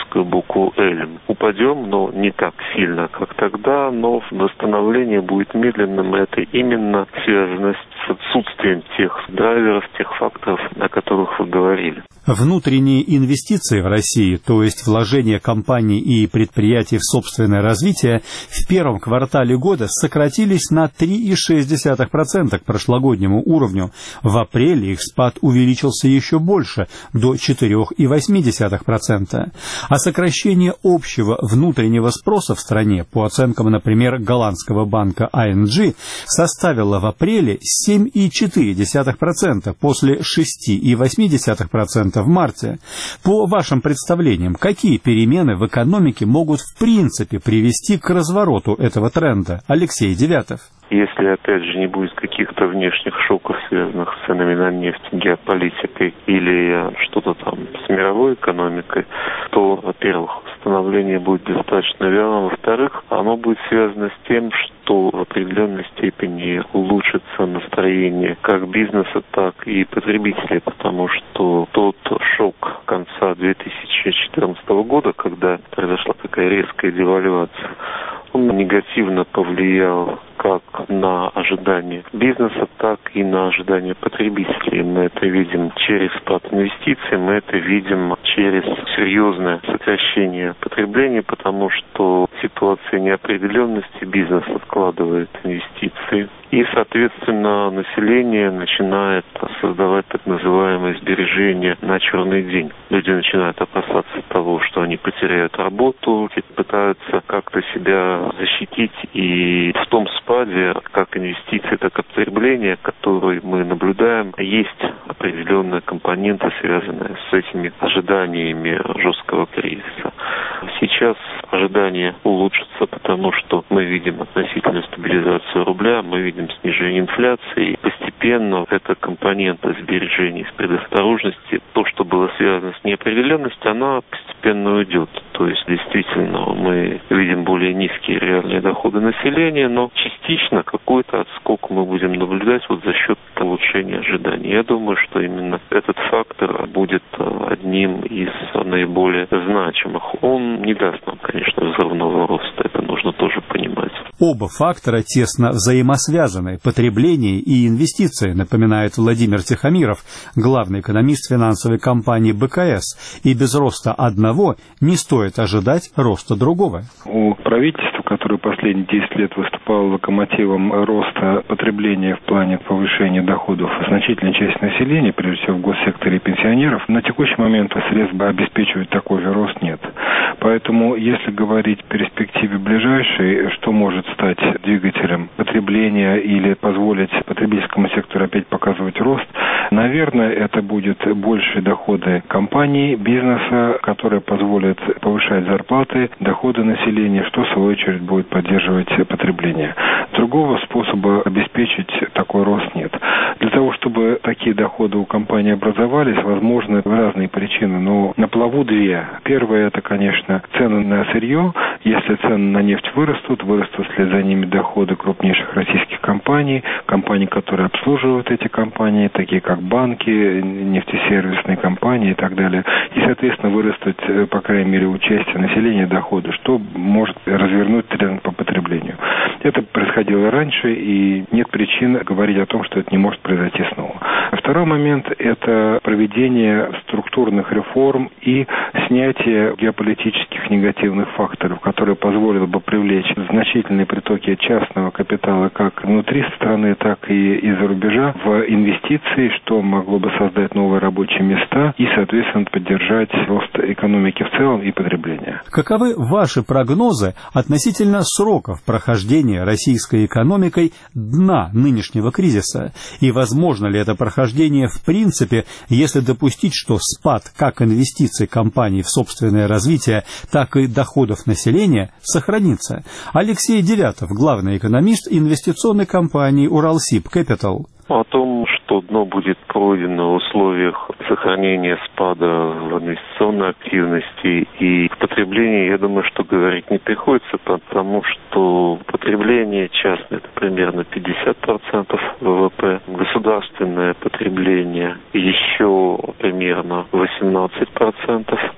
S6: историческую букву «Л». Упадем, но не так сильно, как тогда, но восстановление будет медленным. Это именно связано с отсутствием тех драйверов, тех факторов, о которых вы говорили.
S4: Внутренние инвестиции в России, то есть вложения компаний и предприятий в собственное развитие, в первом квартале года сократились на три целых шесть десятых процента к прошлогоднему уровню. В апреле их спад увеличился еще больше, до четыре целых восемь десятых процента. А сокращение общего внутреннего спроса в стране, по оценкам, например, голландского банка ай эн джи, составило в апреле семь целых четыре десятых процента после шесть целых восемь десятых процента в марте. По вашим представлениям, какие перемены в экономике могут в принципе привести к развороту этого тренда? Алексей Девятов.
S6: Если, опять же, не будет каких-то внешних шоков, связанных с ценами на нефть, геополитикой или что-то там с мировой экономикой, то, во-первых, восстановление будет достаточно вялым. Во-вторых, оно будет связано с тем, что в определенной степени улучшится настроение как бизнеса, так и потребителей, потому что тот шок конца две тысячи четырнадцатого года, когда произошла такая резкая девальвация, он негативно повлиял как на ожидания бизнеса, так и на ожидания потребителей. Мы это видим через спад инвестиций, мы это видим через серьезное сокращение потребления, потому что ситуация неопределенности, бизнес откладывает инвестиции. И, соответственно, население начинает создавать так называемые сбережения на черный день. Люди начинают опасаться того, что они потеряют работу, пытаются как-то себя защитить. И в том спаде, как инвестиции, так и потребление, который мы наблюдаем, есть определенные компоненты, связанные с этими ожиданиями жесткого кризиса. Сейчас ожидания улучшатся, потому что мы видим относительную стабилизацию рубля, мы видим снижение инфляции, и постепенно эта компонента сбережений с предосторожности, то, что было связано с неопределенностью, она постепенно уйдет. То есть, действительно, мы видим более низкие реальные доходы населения, но частично какой-то отскок мы будем наблюдать вот за счет улучшения ожиданий. Я думаю, что именно этот фактор будет одним из наиболее значимых. Он не даст нам, конечно, взрывного роста, это нужно тоже понимать.
S4: Оба фактора тесно взаимосвязаны. Потребление и инвестиции, напоминает Владимир Тихомиров, главный экономист финансовой компании бэ ка эс. И без роста одного не стоит ожидать роста другого.
S5: У правительства, которое последние десять лет выступало локомотивом роста потребления в плане повышения доходов значительной части населения, прежде всего в госсекторе пенсионеров, на текущий момент средств обеспечивать такой же рост нет. Поэтому, если говорить в перспективе ближайшей, что может стать двигателем потребления или позволить потребительскому сектору опять показывать рост, наверное, это будет большие доходы компаний, бизнеса, которые позволят повышать зарплаты, доходы населения, что в свою очередь будет поддерживать потребление. Другого способа обеспечить такой рост нет. Для того, чтобы такие доходы у компании образовались, возможны разные причины, но на плаву две. Первое, это, конечно, цены на сырье. Если цены на нефть вырастут, вырастут вслед за ними доходы крупнейших российских компаний, компаний, которые обслуживают эти компании, такие как банки, нефтесервисные компании и так далее. И, соответственно, вырастут, по крайней мере, участие населения дохода, что может развернуть тренд по потреблению. Это происходило раньше, и нет причин говорить о том, что это не может произойти снова. Второй момент – это проведение структурных реформ и снятие геополитических негативных факторов, которые позволило бы привлечь значительные притоки частного капитала как внутри страны, так и из-за рубежа в инвестиции, что могло бы создать новые рабочие места и, соответственно, поддержать рост экономики в целом и потребления.
S4: Каковы ваши прогнозы относительно сроков прохождения российской экономикой дна нынешнего кризиса? И возможно ли это прохождение в принципе, если допустить, что спад как инвестиций компаний в собственное развитие, так и доходов населения сохранится? Алексей Девятов, главный экономист инвестиционной компании «Уралсиб Кэпитал».
S6: О том, что дно будет пройдено в условиях сохранения спада в инвестиционной активности и в потреблении, я думаю, что говорить не приходится, потому что потребление частное – это примерно пятьдесят процентов вэ вэ пэ, государственное потребление еще примерно восемнадцать процентов,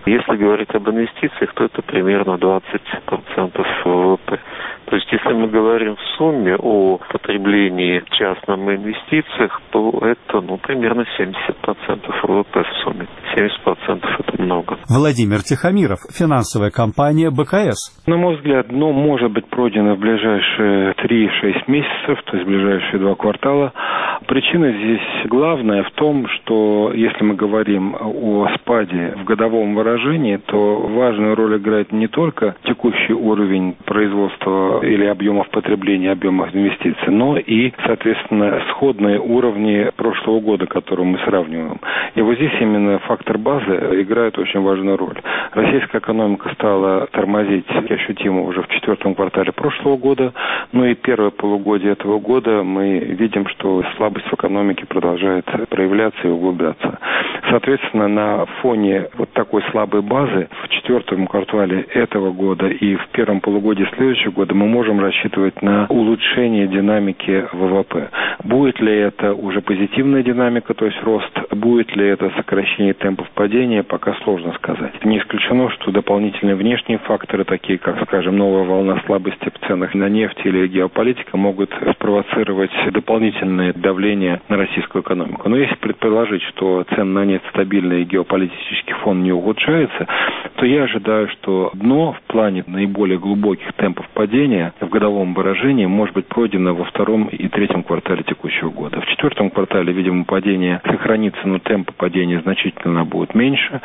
S6: Если говорить об инвестициях, то это примерно двадцать процентов ВВП. То есть, если мы говорим в сумме о потреблении в частном и инвестициях, то это, ну, примерно семьдесят процентов ВВП в сумме. семьдесят процентов это много.
S4: Владимир Тихомиров, финансовая компания БКС.
S5: На мой взгляд, дно может быть пройдено в ближайшие три-шесть месяцев, то есть в ближайшие два квартала. Причина здесь главная в том, что если мы говорим о спаде в годовом выражении, то важную роль играет не только текущий уровень производства или объемов потребления, объемов инвестиций, но и, соответственно, сходные уровни прошлого года, которые мы сравниваем. И вот здесь именно фактор базы играет очень важную роль. Российская экономика стала тормозить ощутимо уже в четвертом квартале прошлого года, ну и первое полугодие этого года мы видим, что слабость в экономике продолжает проявляться и углубляться. Соответственно, на фоне вот такой слабой базы в четвертом квартале этого года и в первом полугодии следующего года мы можем рассчитывать на улучшение динамики ВВП. Будет ли это уже позитивная динамика, то есть рост, будет ли это сокращение темпов падения, пока сложно сказать. Не исключено, что дополнительные внешние факторы, такие как, скажем, новая волна слабости в ценах на нефть или геополитика, могут спровоцировать дополнительное давление на российскую экономику. Но если предположить, что цены на нефть стабильны и геополитический фон не ухудшается, то я ожидаю, что дно в плане наиболее глубоких темпов падения в годовом выражении может быть пройдено во втором и третьем квартале текущего года. В четвертом квартале, видимо, падение сохранится, но темпы падения значительно будут меньше,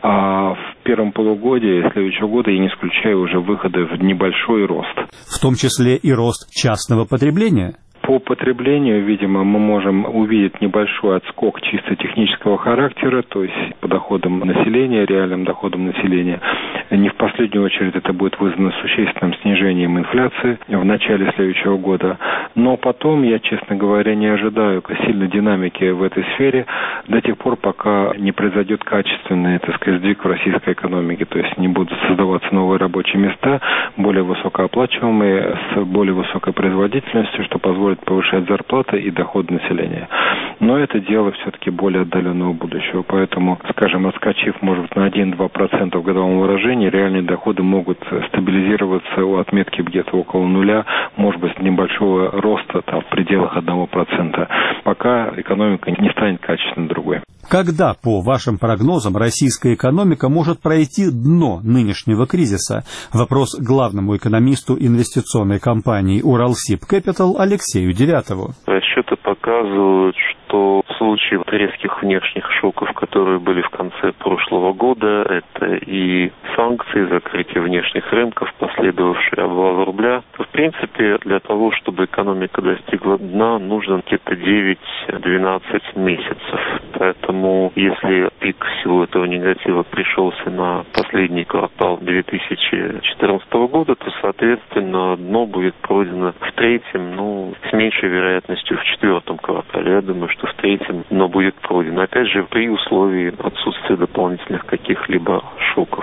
S5: а в первом полугодии следующего года я не исключаю уже выходы в небольшой рост.
S4: В том числе и рост частного потребления?
S5: По потреблению, видимо, мы можем увидеть небольшой отскок чисто технического характера, то есть по доходам населения, реальным доходам населения. Не в последнюю очередь это будет вызвано существенным снижением инфляции в начале следующего года. Но потом, я, честно говоря, не ожидаю сильной динамики в этой сфере до тех пор, пока не произойдет качественный, так сказать, сдвиг в российской экономике. То есть не будут создаваться новые рабочие места, более высокооплачиваемые, с более высокой производительностью, что позволит повышать зарплаты и доходы населения. Но это дело все-таки более отдаленного будущего. Поэтому, скажем, отскочив, может быть, на один-два процента в годовом выражении, реальные доходы могут стабилизироваться у отметки где-то около нуля, может быть, небольшого роста там, в пределах одного процента, пока экономика не станет качественно другой.
S4: Когда, по вашим прогнозам, российская экономика может пройти дно нынешнего кризиса? Вопрос главному экономисту инвестиционной компании «Уралсиб Кэпитал» Алексею Девятову.
S6: Расчеты показывают, что в случае резких внешних шоков, которые были в конце прошлого года, это и санкции, закрытие внешних рынков, последовавший обвал рубля, то, в принципе, для того, чтобы экономика достигла дна, нужно где-то девять-двенадцать месяцев. Поэтому, если пик всего этого негатива пришелся на последний квартал две тысячи четырнадцатого года, то, соответственно, дно будет пройдено в третьем, ну, с меньшей вероятностью в четвертом квартале. Я думаю, что в третьем дно будет пройдено. Опять же, при условии отсутствия дополнительных каких-либо шоков.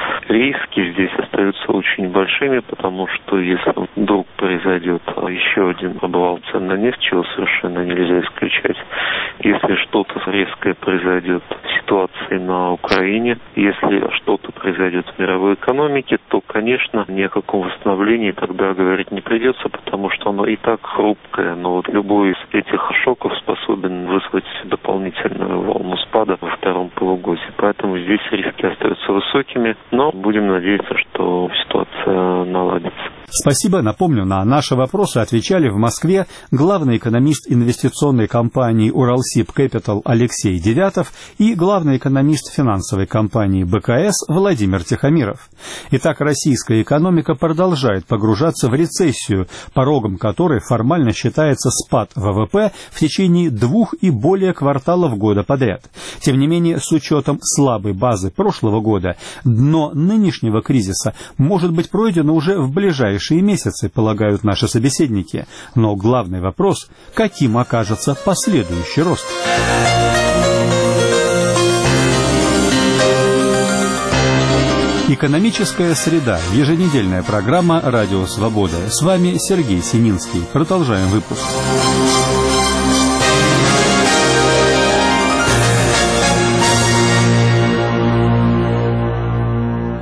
S6: Риски здесь остаются очень большими, потому что если вдруг произойдет еще один обвал цен на нефть, чего совершенно нельзя исключать, если что-то резкое произойдет в ситуации на Украине, если что-то произойдет в мировой экономике, то, конечно, ни о каком восстановлении тогда говорить не придется, потому что оно и так хрупкое, но вот любой из этих шоков способен вызвать дополнительную волну спада во втором полугодии. Поэтому здесь риски остаются высокими, но будем надеяться, что ситуация наладится.
S4: Спасибо. Напомню, на наши вопросы отвечали в Москве главный экономист инвестиционной компании «Уралсиб Кэпитал» Алексей Девятов и главный экономист финансовой компании БКС Владимир Тихомиров. Итак, российская экономика продолжает погружаться в рецессию, порогом которой формально считается спад ВВП в течение двух и более кварталов года подряд. Тем не менее, с учетом слабой базы прошлого года, дно нынешнего кризиса может быть пройдено уже в ближайшие месяцы, полагают наши собеседники. Но главный вопрос – каким окажется последующий рост? Экономическая среда. Еженедельная программа «Радио Свобода». С вами Сергей Сининский. Продолжаем выпуск.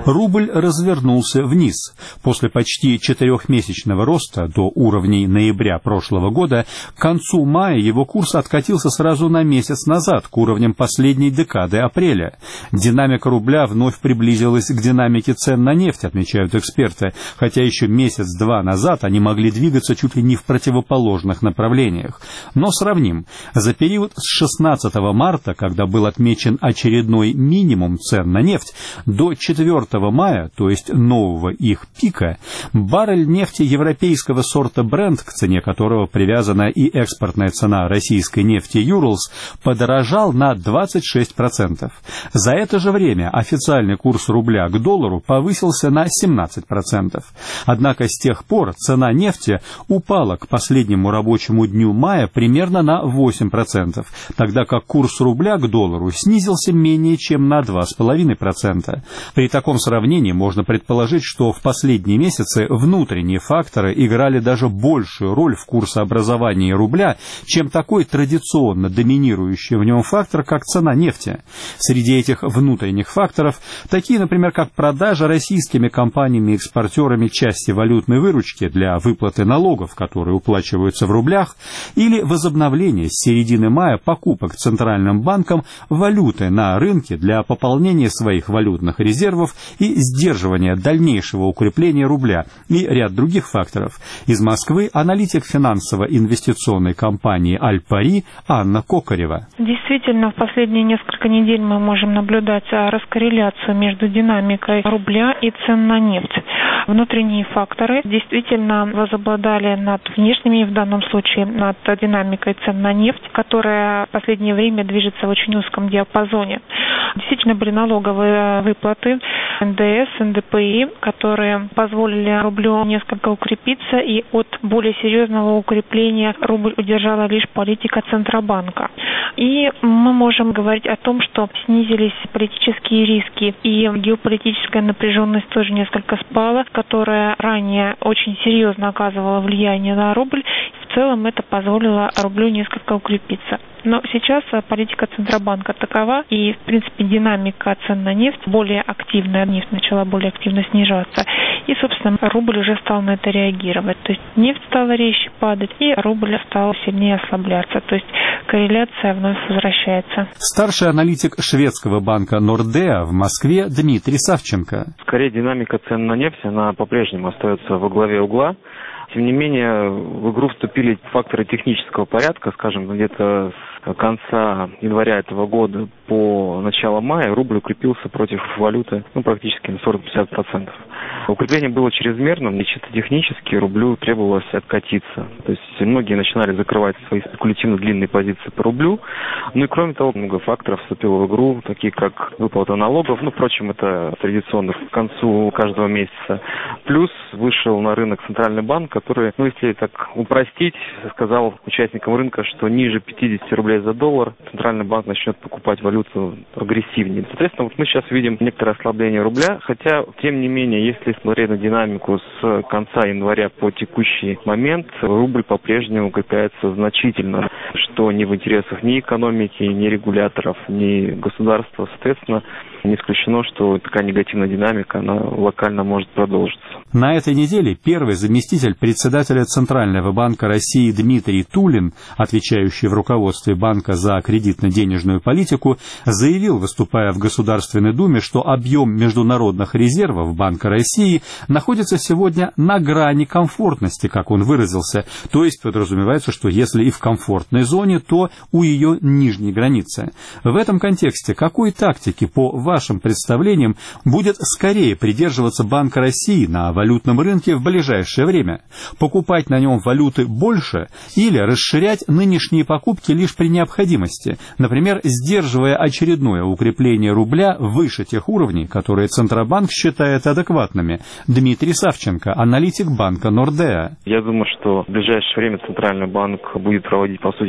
S4: Рубль развернулся вниз. После почти четырехмесячного роста до уровней ноября прошлого года, к концу мая его курс откатился сразу на месяц назад, к уровням последней декады апреля. Динамика рубля вновь приблизилась к динамике цен на нефть, отмечают эксперты, хотя еще месяц-два назад они могли двигаться чуть ли не в противоположных направлениях. Но сравним. За период с шестнадцатого марта, когда был отмечен очередной минимум цен на нефть, до четвёртого мая, то есть нового их пика, баррель нефти европейского сорта Brent, к цене которого привязана и экспортная цена российской нефти Urals, подорожал на двадцать шесть процентов. За это же время официальный курс рубля к доллару повысился на семнадцать процентов. Однако с тех пор цена нефти упала к последнему рабочему дню мая примерно на восемь процентов, тогда как курс рубля к доллару снизился менее чем на два целых пять десятых процента. При таком сравнении можно предположить, что в последние месяцы внутренние факторы играли даже большую роль в курсообразовании рубля, чем такой традиционно доминирующий в нем фактор, как цена нефти. Среди этих внутренних факторов такие, например, как продажа российскими компаниями-экспортерами части валютной выручки для выплаты налогов, которые уплачиваются в рублях, или возобновление с середины мая покупок Центральным банком валюты на рынке для пополнения своих валютных резервов и сдерживания дальнейшего укрепления рубля и ряд других факторов. Из Москвы аналитик финансово-инвестиционной компании «Альпари» Анна Кокарева.
S7: Действительно, в последние несколько недель мы можем наблюдать раскорреляцию между динамикой рубля и цен на нефть. Внутренние факторы действительно возобладали над внешними, в данном случае над динамикой цен на нефть, которая в последнее время движется в очень узком диапазоне. Действительно были налоговые выплаты эн дэ эс, эн дэ пэ и, которые позволили рублю несколько укрепиться, и от более серьезного укрепления рубль удержала лишь политика Центробанка. И мы можем говорить о том, что снизились политические риски, и геополитическая напряженность тоже несколько спала, которая ранее очень серьезно оказывала влияние на рубль. В целом это позволило рублю несколько укрепиться. Но сейчас политика Центробанка такова, и, в принципе, динамика цен на нефть более активная, нефть начала более активно снижаться, и, собственно, рубль уже стал на это реагировать. То есть нефть стала резче падать, и рубль стал сильнее ослабляться. То есть корреляция вновь возвращается.
S4: Старший аналитик шведского банка Nordea в Москве Дмитрий Савченко.
S8: Скорее, динамика цен на нефть, она по-прежнему остается во главе угла. Тем не менее, в игру вступили факторы технического порядка, скажем, где-то с конца января этого года по начало мая рубль укрепился против валюты ну, практически на сорок-пятьдесят процентов. Укрепление было чрезмерным, и чисто технически рублю требовалось откатиться. То есть многие начинали закрывать свои спекулятивно длинные позиции по рублю. Ну и кроме того, много факторов вступило в игру, такие как выплата налогов. Ну, впрочем, это традиционно к концу каждого месяца. Плюс вышел на рынок Центральный банк, который, ну если так упростить, сказал участникам рынка, что ниже пятьдесят рублей за доллар Центральный банк начнет покупать валюту агрессивнее. Соответственно, вот мы сейчас видим некоторое ослабление рубля, хотя, тем не менее, если смотреть на динамику с конца января по текущий момент, рубль по-прежнему укрепляется значительно, что не в интересах ни экономики, ни регуляторов, ни государства. Соответственно, не исключено, что такая негативная динамика, она локально может продолжиться.
S4: На этой неделе первый заместитель председателя Центрального банка России Дмитрий Тулин, отвечающий в руководстве банка за кредитно-денежную политику, заявил, выступая в Государственной Думе, что объем международных резервов Банка России находится сегодня на грани комфортности, как он выразился. То есть подразумевается, что если и в комфортной зоне, то у ее нижней границы. В этом контексте какой тактики, по вашим представлениям, будет скорее придерживаться Банк России на валютном рынке в ближайшее время? Покупать на нем валюты больше или расширять нынешние покупки лишь при необходимости, например, сдерживая очередное укрепление рубля выше тех уровней, которые Центробанк считает адекватными? Дмитрий Савченко, аналитик банка Nordea.
S8: Я думаю, что в ближайшее время Центральный банк будет проводить, по сути,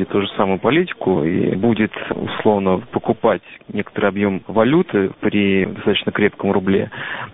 S8: ту же самую политику и будет условно покупать некоторый объем валюты при достаточно крепком рубле,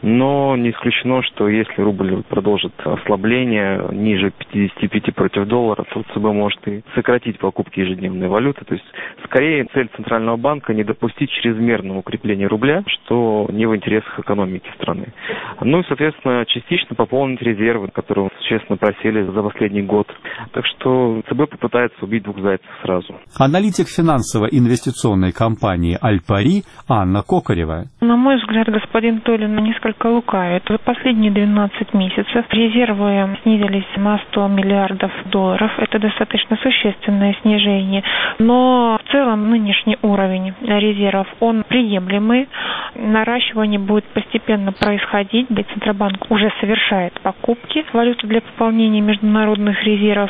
S8: но не исключено, что если рубль продолжит ослабление ниже пятидесяти пяти против доллара, то ЦБ может и сократить покупки ежедневной валюты. То есть, скорее, цель Центрального банка не допустить чрезмерного укрепления рубля, что не в интересах экономики страны. Ну и, соответственно, частично пополнить резервы, которые существенно просели за последний год. Так что ЦБ попытается убить двух зайцев сразу.
S4: Аналитик финансово-инвестиционной компании «Аль-Пари» Анна Кокарева.
S7: На мой взгляд, господин Толин несколько лукавит. За последние двенадцать месяцев резервы снизились на сто миллиардов долларов. Это достаточно существенное снижение. Но в целом нынешний уровень резервов, он приемлемый. Наращивание будет постепенно происходить. Центробанк уже совершает покупки валюты для пополнения международных резервов.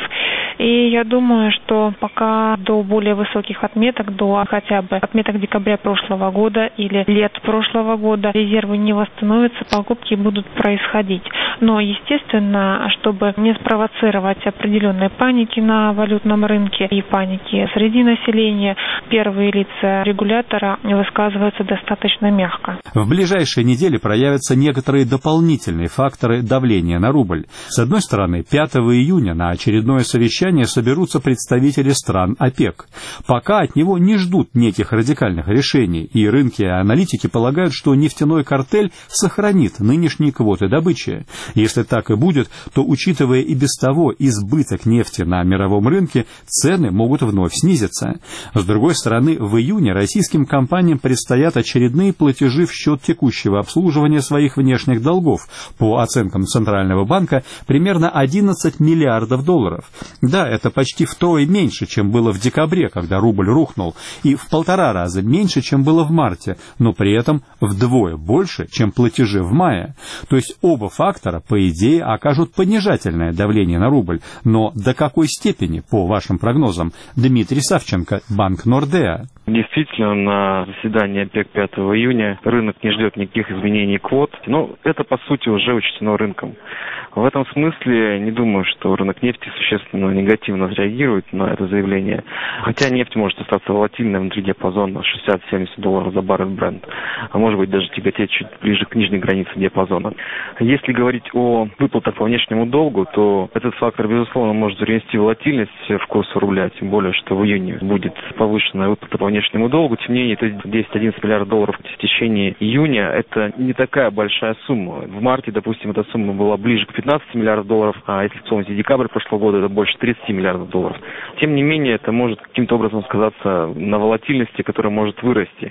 S7: И я думаю, что пока до более высоких отметок, до хотя бы отметок декабря прошлого года или лет прошлого года резервы не восстановятся, покупки будут происходить. Но, естественно, чтобы не спровоцировать определенной паники на валютном рынке и паники среди населения, первые лица регулятора высказываются достаточно мягко.
S4: В ближайшие недели проявятся некоторые дополнительные факторы давления на рубль. С одной стороны, пятого июня на очередное совещание соберутся представители стран ОПЕК. Пока от него не ждут неких радикальных решений, и рынки и аналитики полагают, что нефтяной картель сохранит нынешние квоты добычи. Если так и будет, то, учитывая и без того избыток нефти на мировом рынке, цены могут вновь снизиться. С другой стороны, в июне российским компаниям предстоят очередные платежи в счет текущего обслуживания своих внешних долгов. По оценкам Центрального банка, примерно одиннадцать миллиардов долларов. Да, это почти втрое меньше, чем было в декабре, когда рубль рухнул, и в полтора раза меньше, чем было в марте, но при этом вдвое больше, чем платежи в мае. То есть оба фактора, по идее, окажут понижательное давление на рубль. Но до какой степени, по вашим прогнозам? Дмитрий Савченко, Банк Нордеа.
S8: Действительно, на заседании ОПЕК пятого июня рынок не ждет никаких изменений квот, но это, по сути, уже учтено рынком. В этом смысле не думаю, что рынок нефти существенно негативно реагирует на это заявление. Хотя нефть может остаться волатильной внутри диапазона шестьдесят-семьдесят долларов за баррель Brent, а может быть даже тяготеть чуть ближе к нижней границе диапазона. Если говорить о выплатах по внешнему долгу, то этот фактор, безусловно, может перенести волатильность в курс рубля, тем более, что в июне будет повышенная выплата по внешнему долгу. Тем не менее, это десять-одиннадцать миллиардов долларов в течение июня. Это не такая большая сумма. В марте, допустим, эта сумма была ближе к пятнадцати миллиардов долларов, а если вспомните декабрь прошлого года, это больше тридцати миллиардов долларов. Тем не менее, это может каким-то образом сказаться на волатильности, которая может вырасти.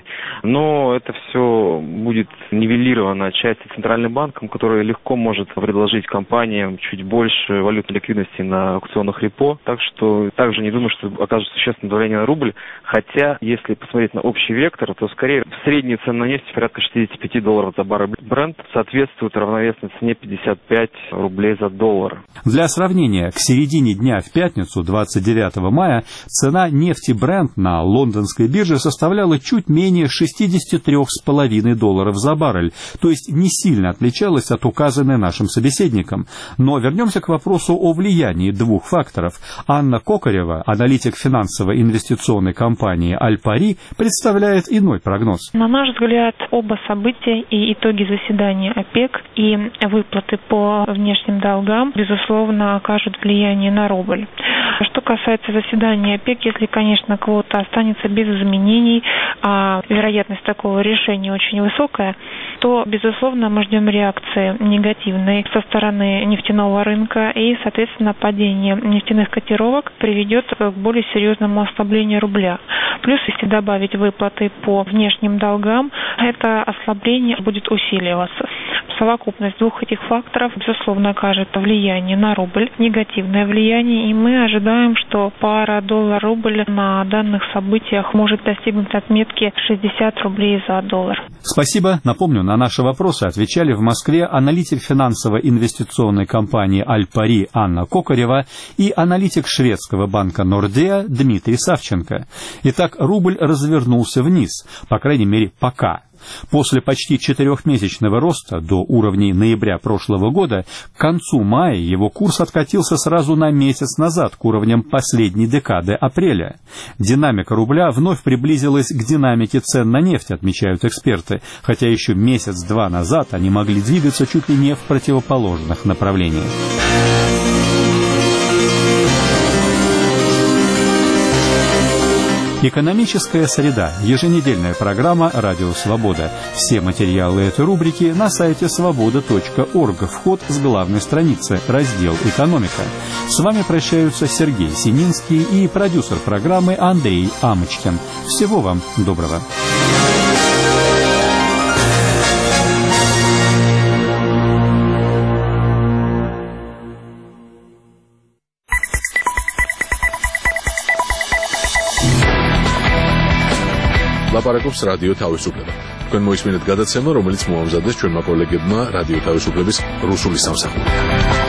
S8: Но это все будет нивелировано отчасти Центральным банком, который легко может предложить компаниям чуть больше валютной ликвидности на аукционах репо. Так что также не думаю, что окажет существенное давление на рубль. Хотя, если посмотреть на общий вектор, то скорее средняя цена на нефть порядка шестидесяти пяти долларов за баррель Brent соответствует равновесной цене пятьдесят пять рублей за доллар.
S4: Для сравнения, к середине дня в пятницу, двадцать девятого мая, цена нефти Brent на лондонской бирже составляла чуть менее шестидесяти трёх с половиной долларов за баррель, то есть не сильно отличалась от указанной нашим собеседником. Но вернемся к вопросу о влиянии двух факторов. Анна Кокарева, аналитик финансово-инвестиционной компании «Аль-Пари», представляет иной прогноз.
S7: На наш взгляд, оба события и итоги заседания ОПЕК и выплаты по внешним долгам, безусловно, окажут влияние на рубль. Что касается заседания ОПЕК, если, конечно, квота останется без изменений, а вероятность такого решения очень высокая, то, безусловно, мы ждем реакции негативной со стороны нефтяного рынка, и, соответственно, падение нефтяных котировок приведет к более серьезному ослаблению рубля. Плюс, если добавить выплаты по внешним долгам, это ослабление будет усиливаться. Совокупность двух этих факторов, безусловно, окажет влияние на рубль, негативное влияние, и мы ожидаем, что пара доллар-рубль на данных событиях может достигнуть отметки шестьдесят рублей за доллар.
S4: Спасибо. Напомню, на наши вопросы отвечали в Москве аналитик финансово-инвестиционной компании «Аль-Пари» Анна Кокарева и аналитик шведского банка Нордеа Дмитрий Савченко. Итак, рубль развернулся вниз, по крайней мере, пока. После почти четырехмесячного роста до уровней ноября прошлого года, к концу мая его курс откатился сразу на месяц назад к уровням последней декады апреля. Динамика рубля вновь приблизилась к динамике цен на нефть, отмечают эксперты, хотя еще месяц-два назад они могли двигаться чуть ли не в противоположных направлениях. Экономическая среда. Еженедельная программа «Радио Свобода». Все материалы этой рубрики на сайте свобода точка орг. Вход с главной страницы. Раздел «Экономика». С вами прощаются Сергей Сининский и продюсер программы Андрей Амочкин. Всего вам доброго.
S1: ლაპარაკობს რადიო თავისუფლება. თქვენ მოისმინეთ გადაცემა, რომელიც მოამზადეს ჩვენმა კოლეგებმა რადიო თავისუფლების რუსული სამსახურიდან.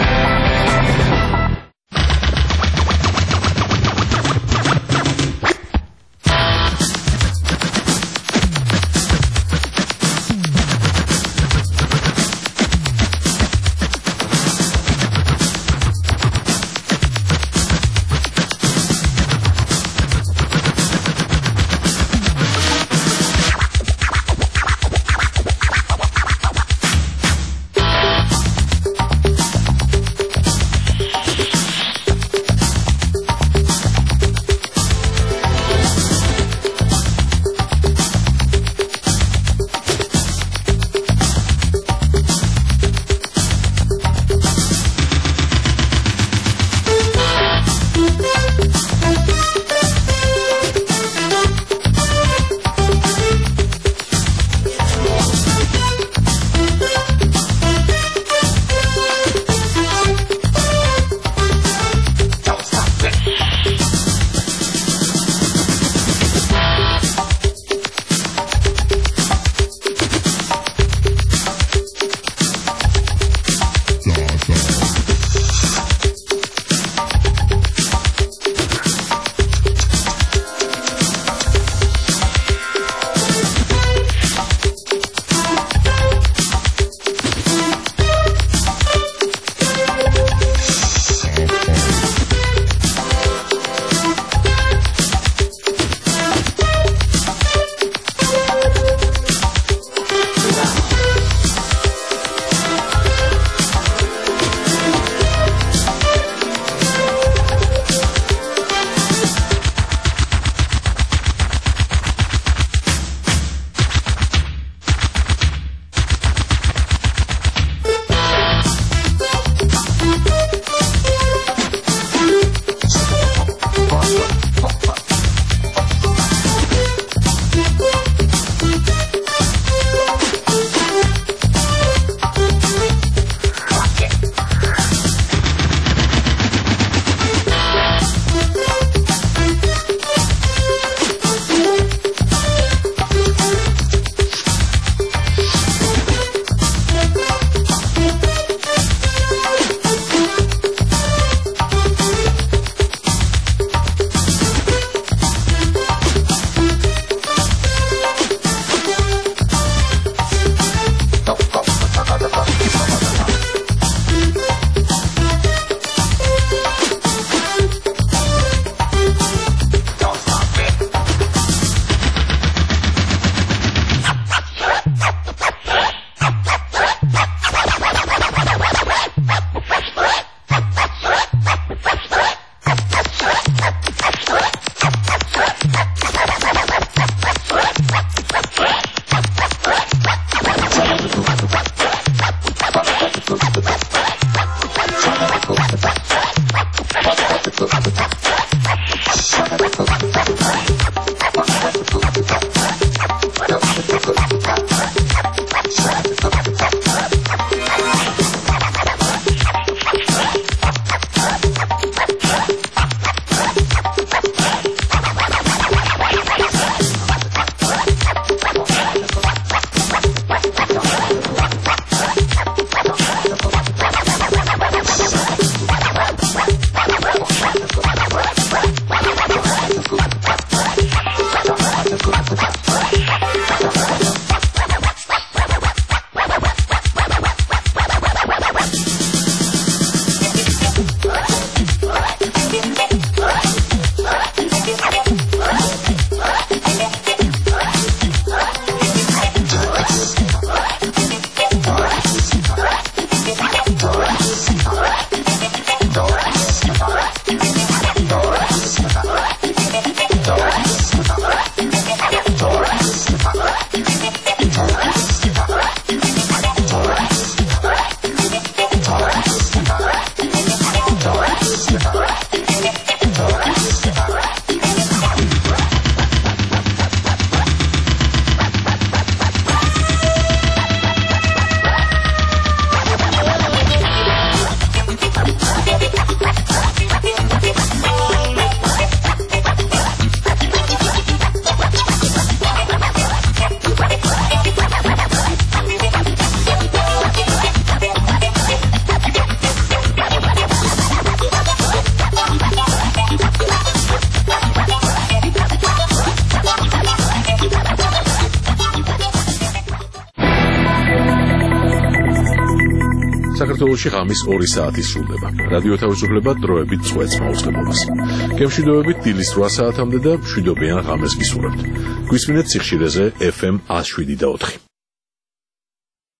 S1: საქართველოში ღამის ორი საათი სრულდება. რადიო თავისუფლება დროებით წვეთს მაუწყებლობას. გემშვიდობებით დილის რვა საათამდე და მშვიდობიან ღამეს გისურვებთ. გვისმინეთ სიხშირეზე ეფ ემ ათს შვიდი და ოთხი.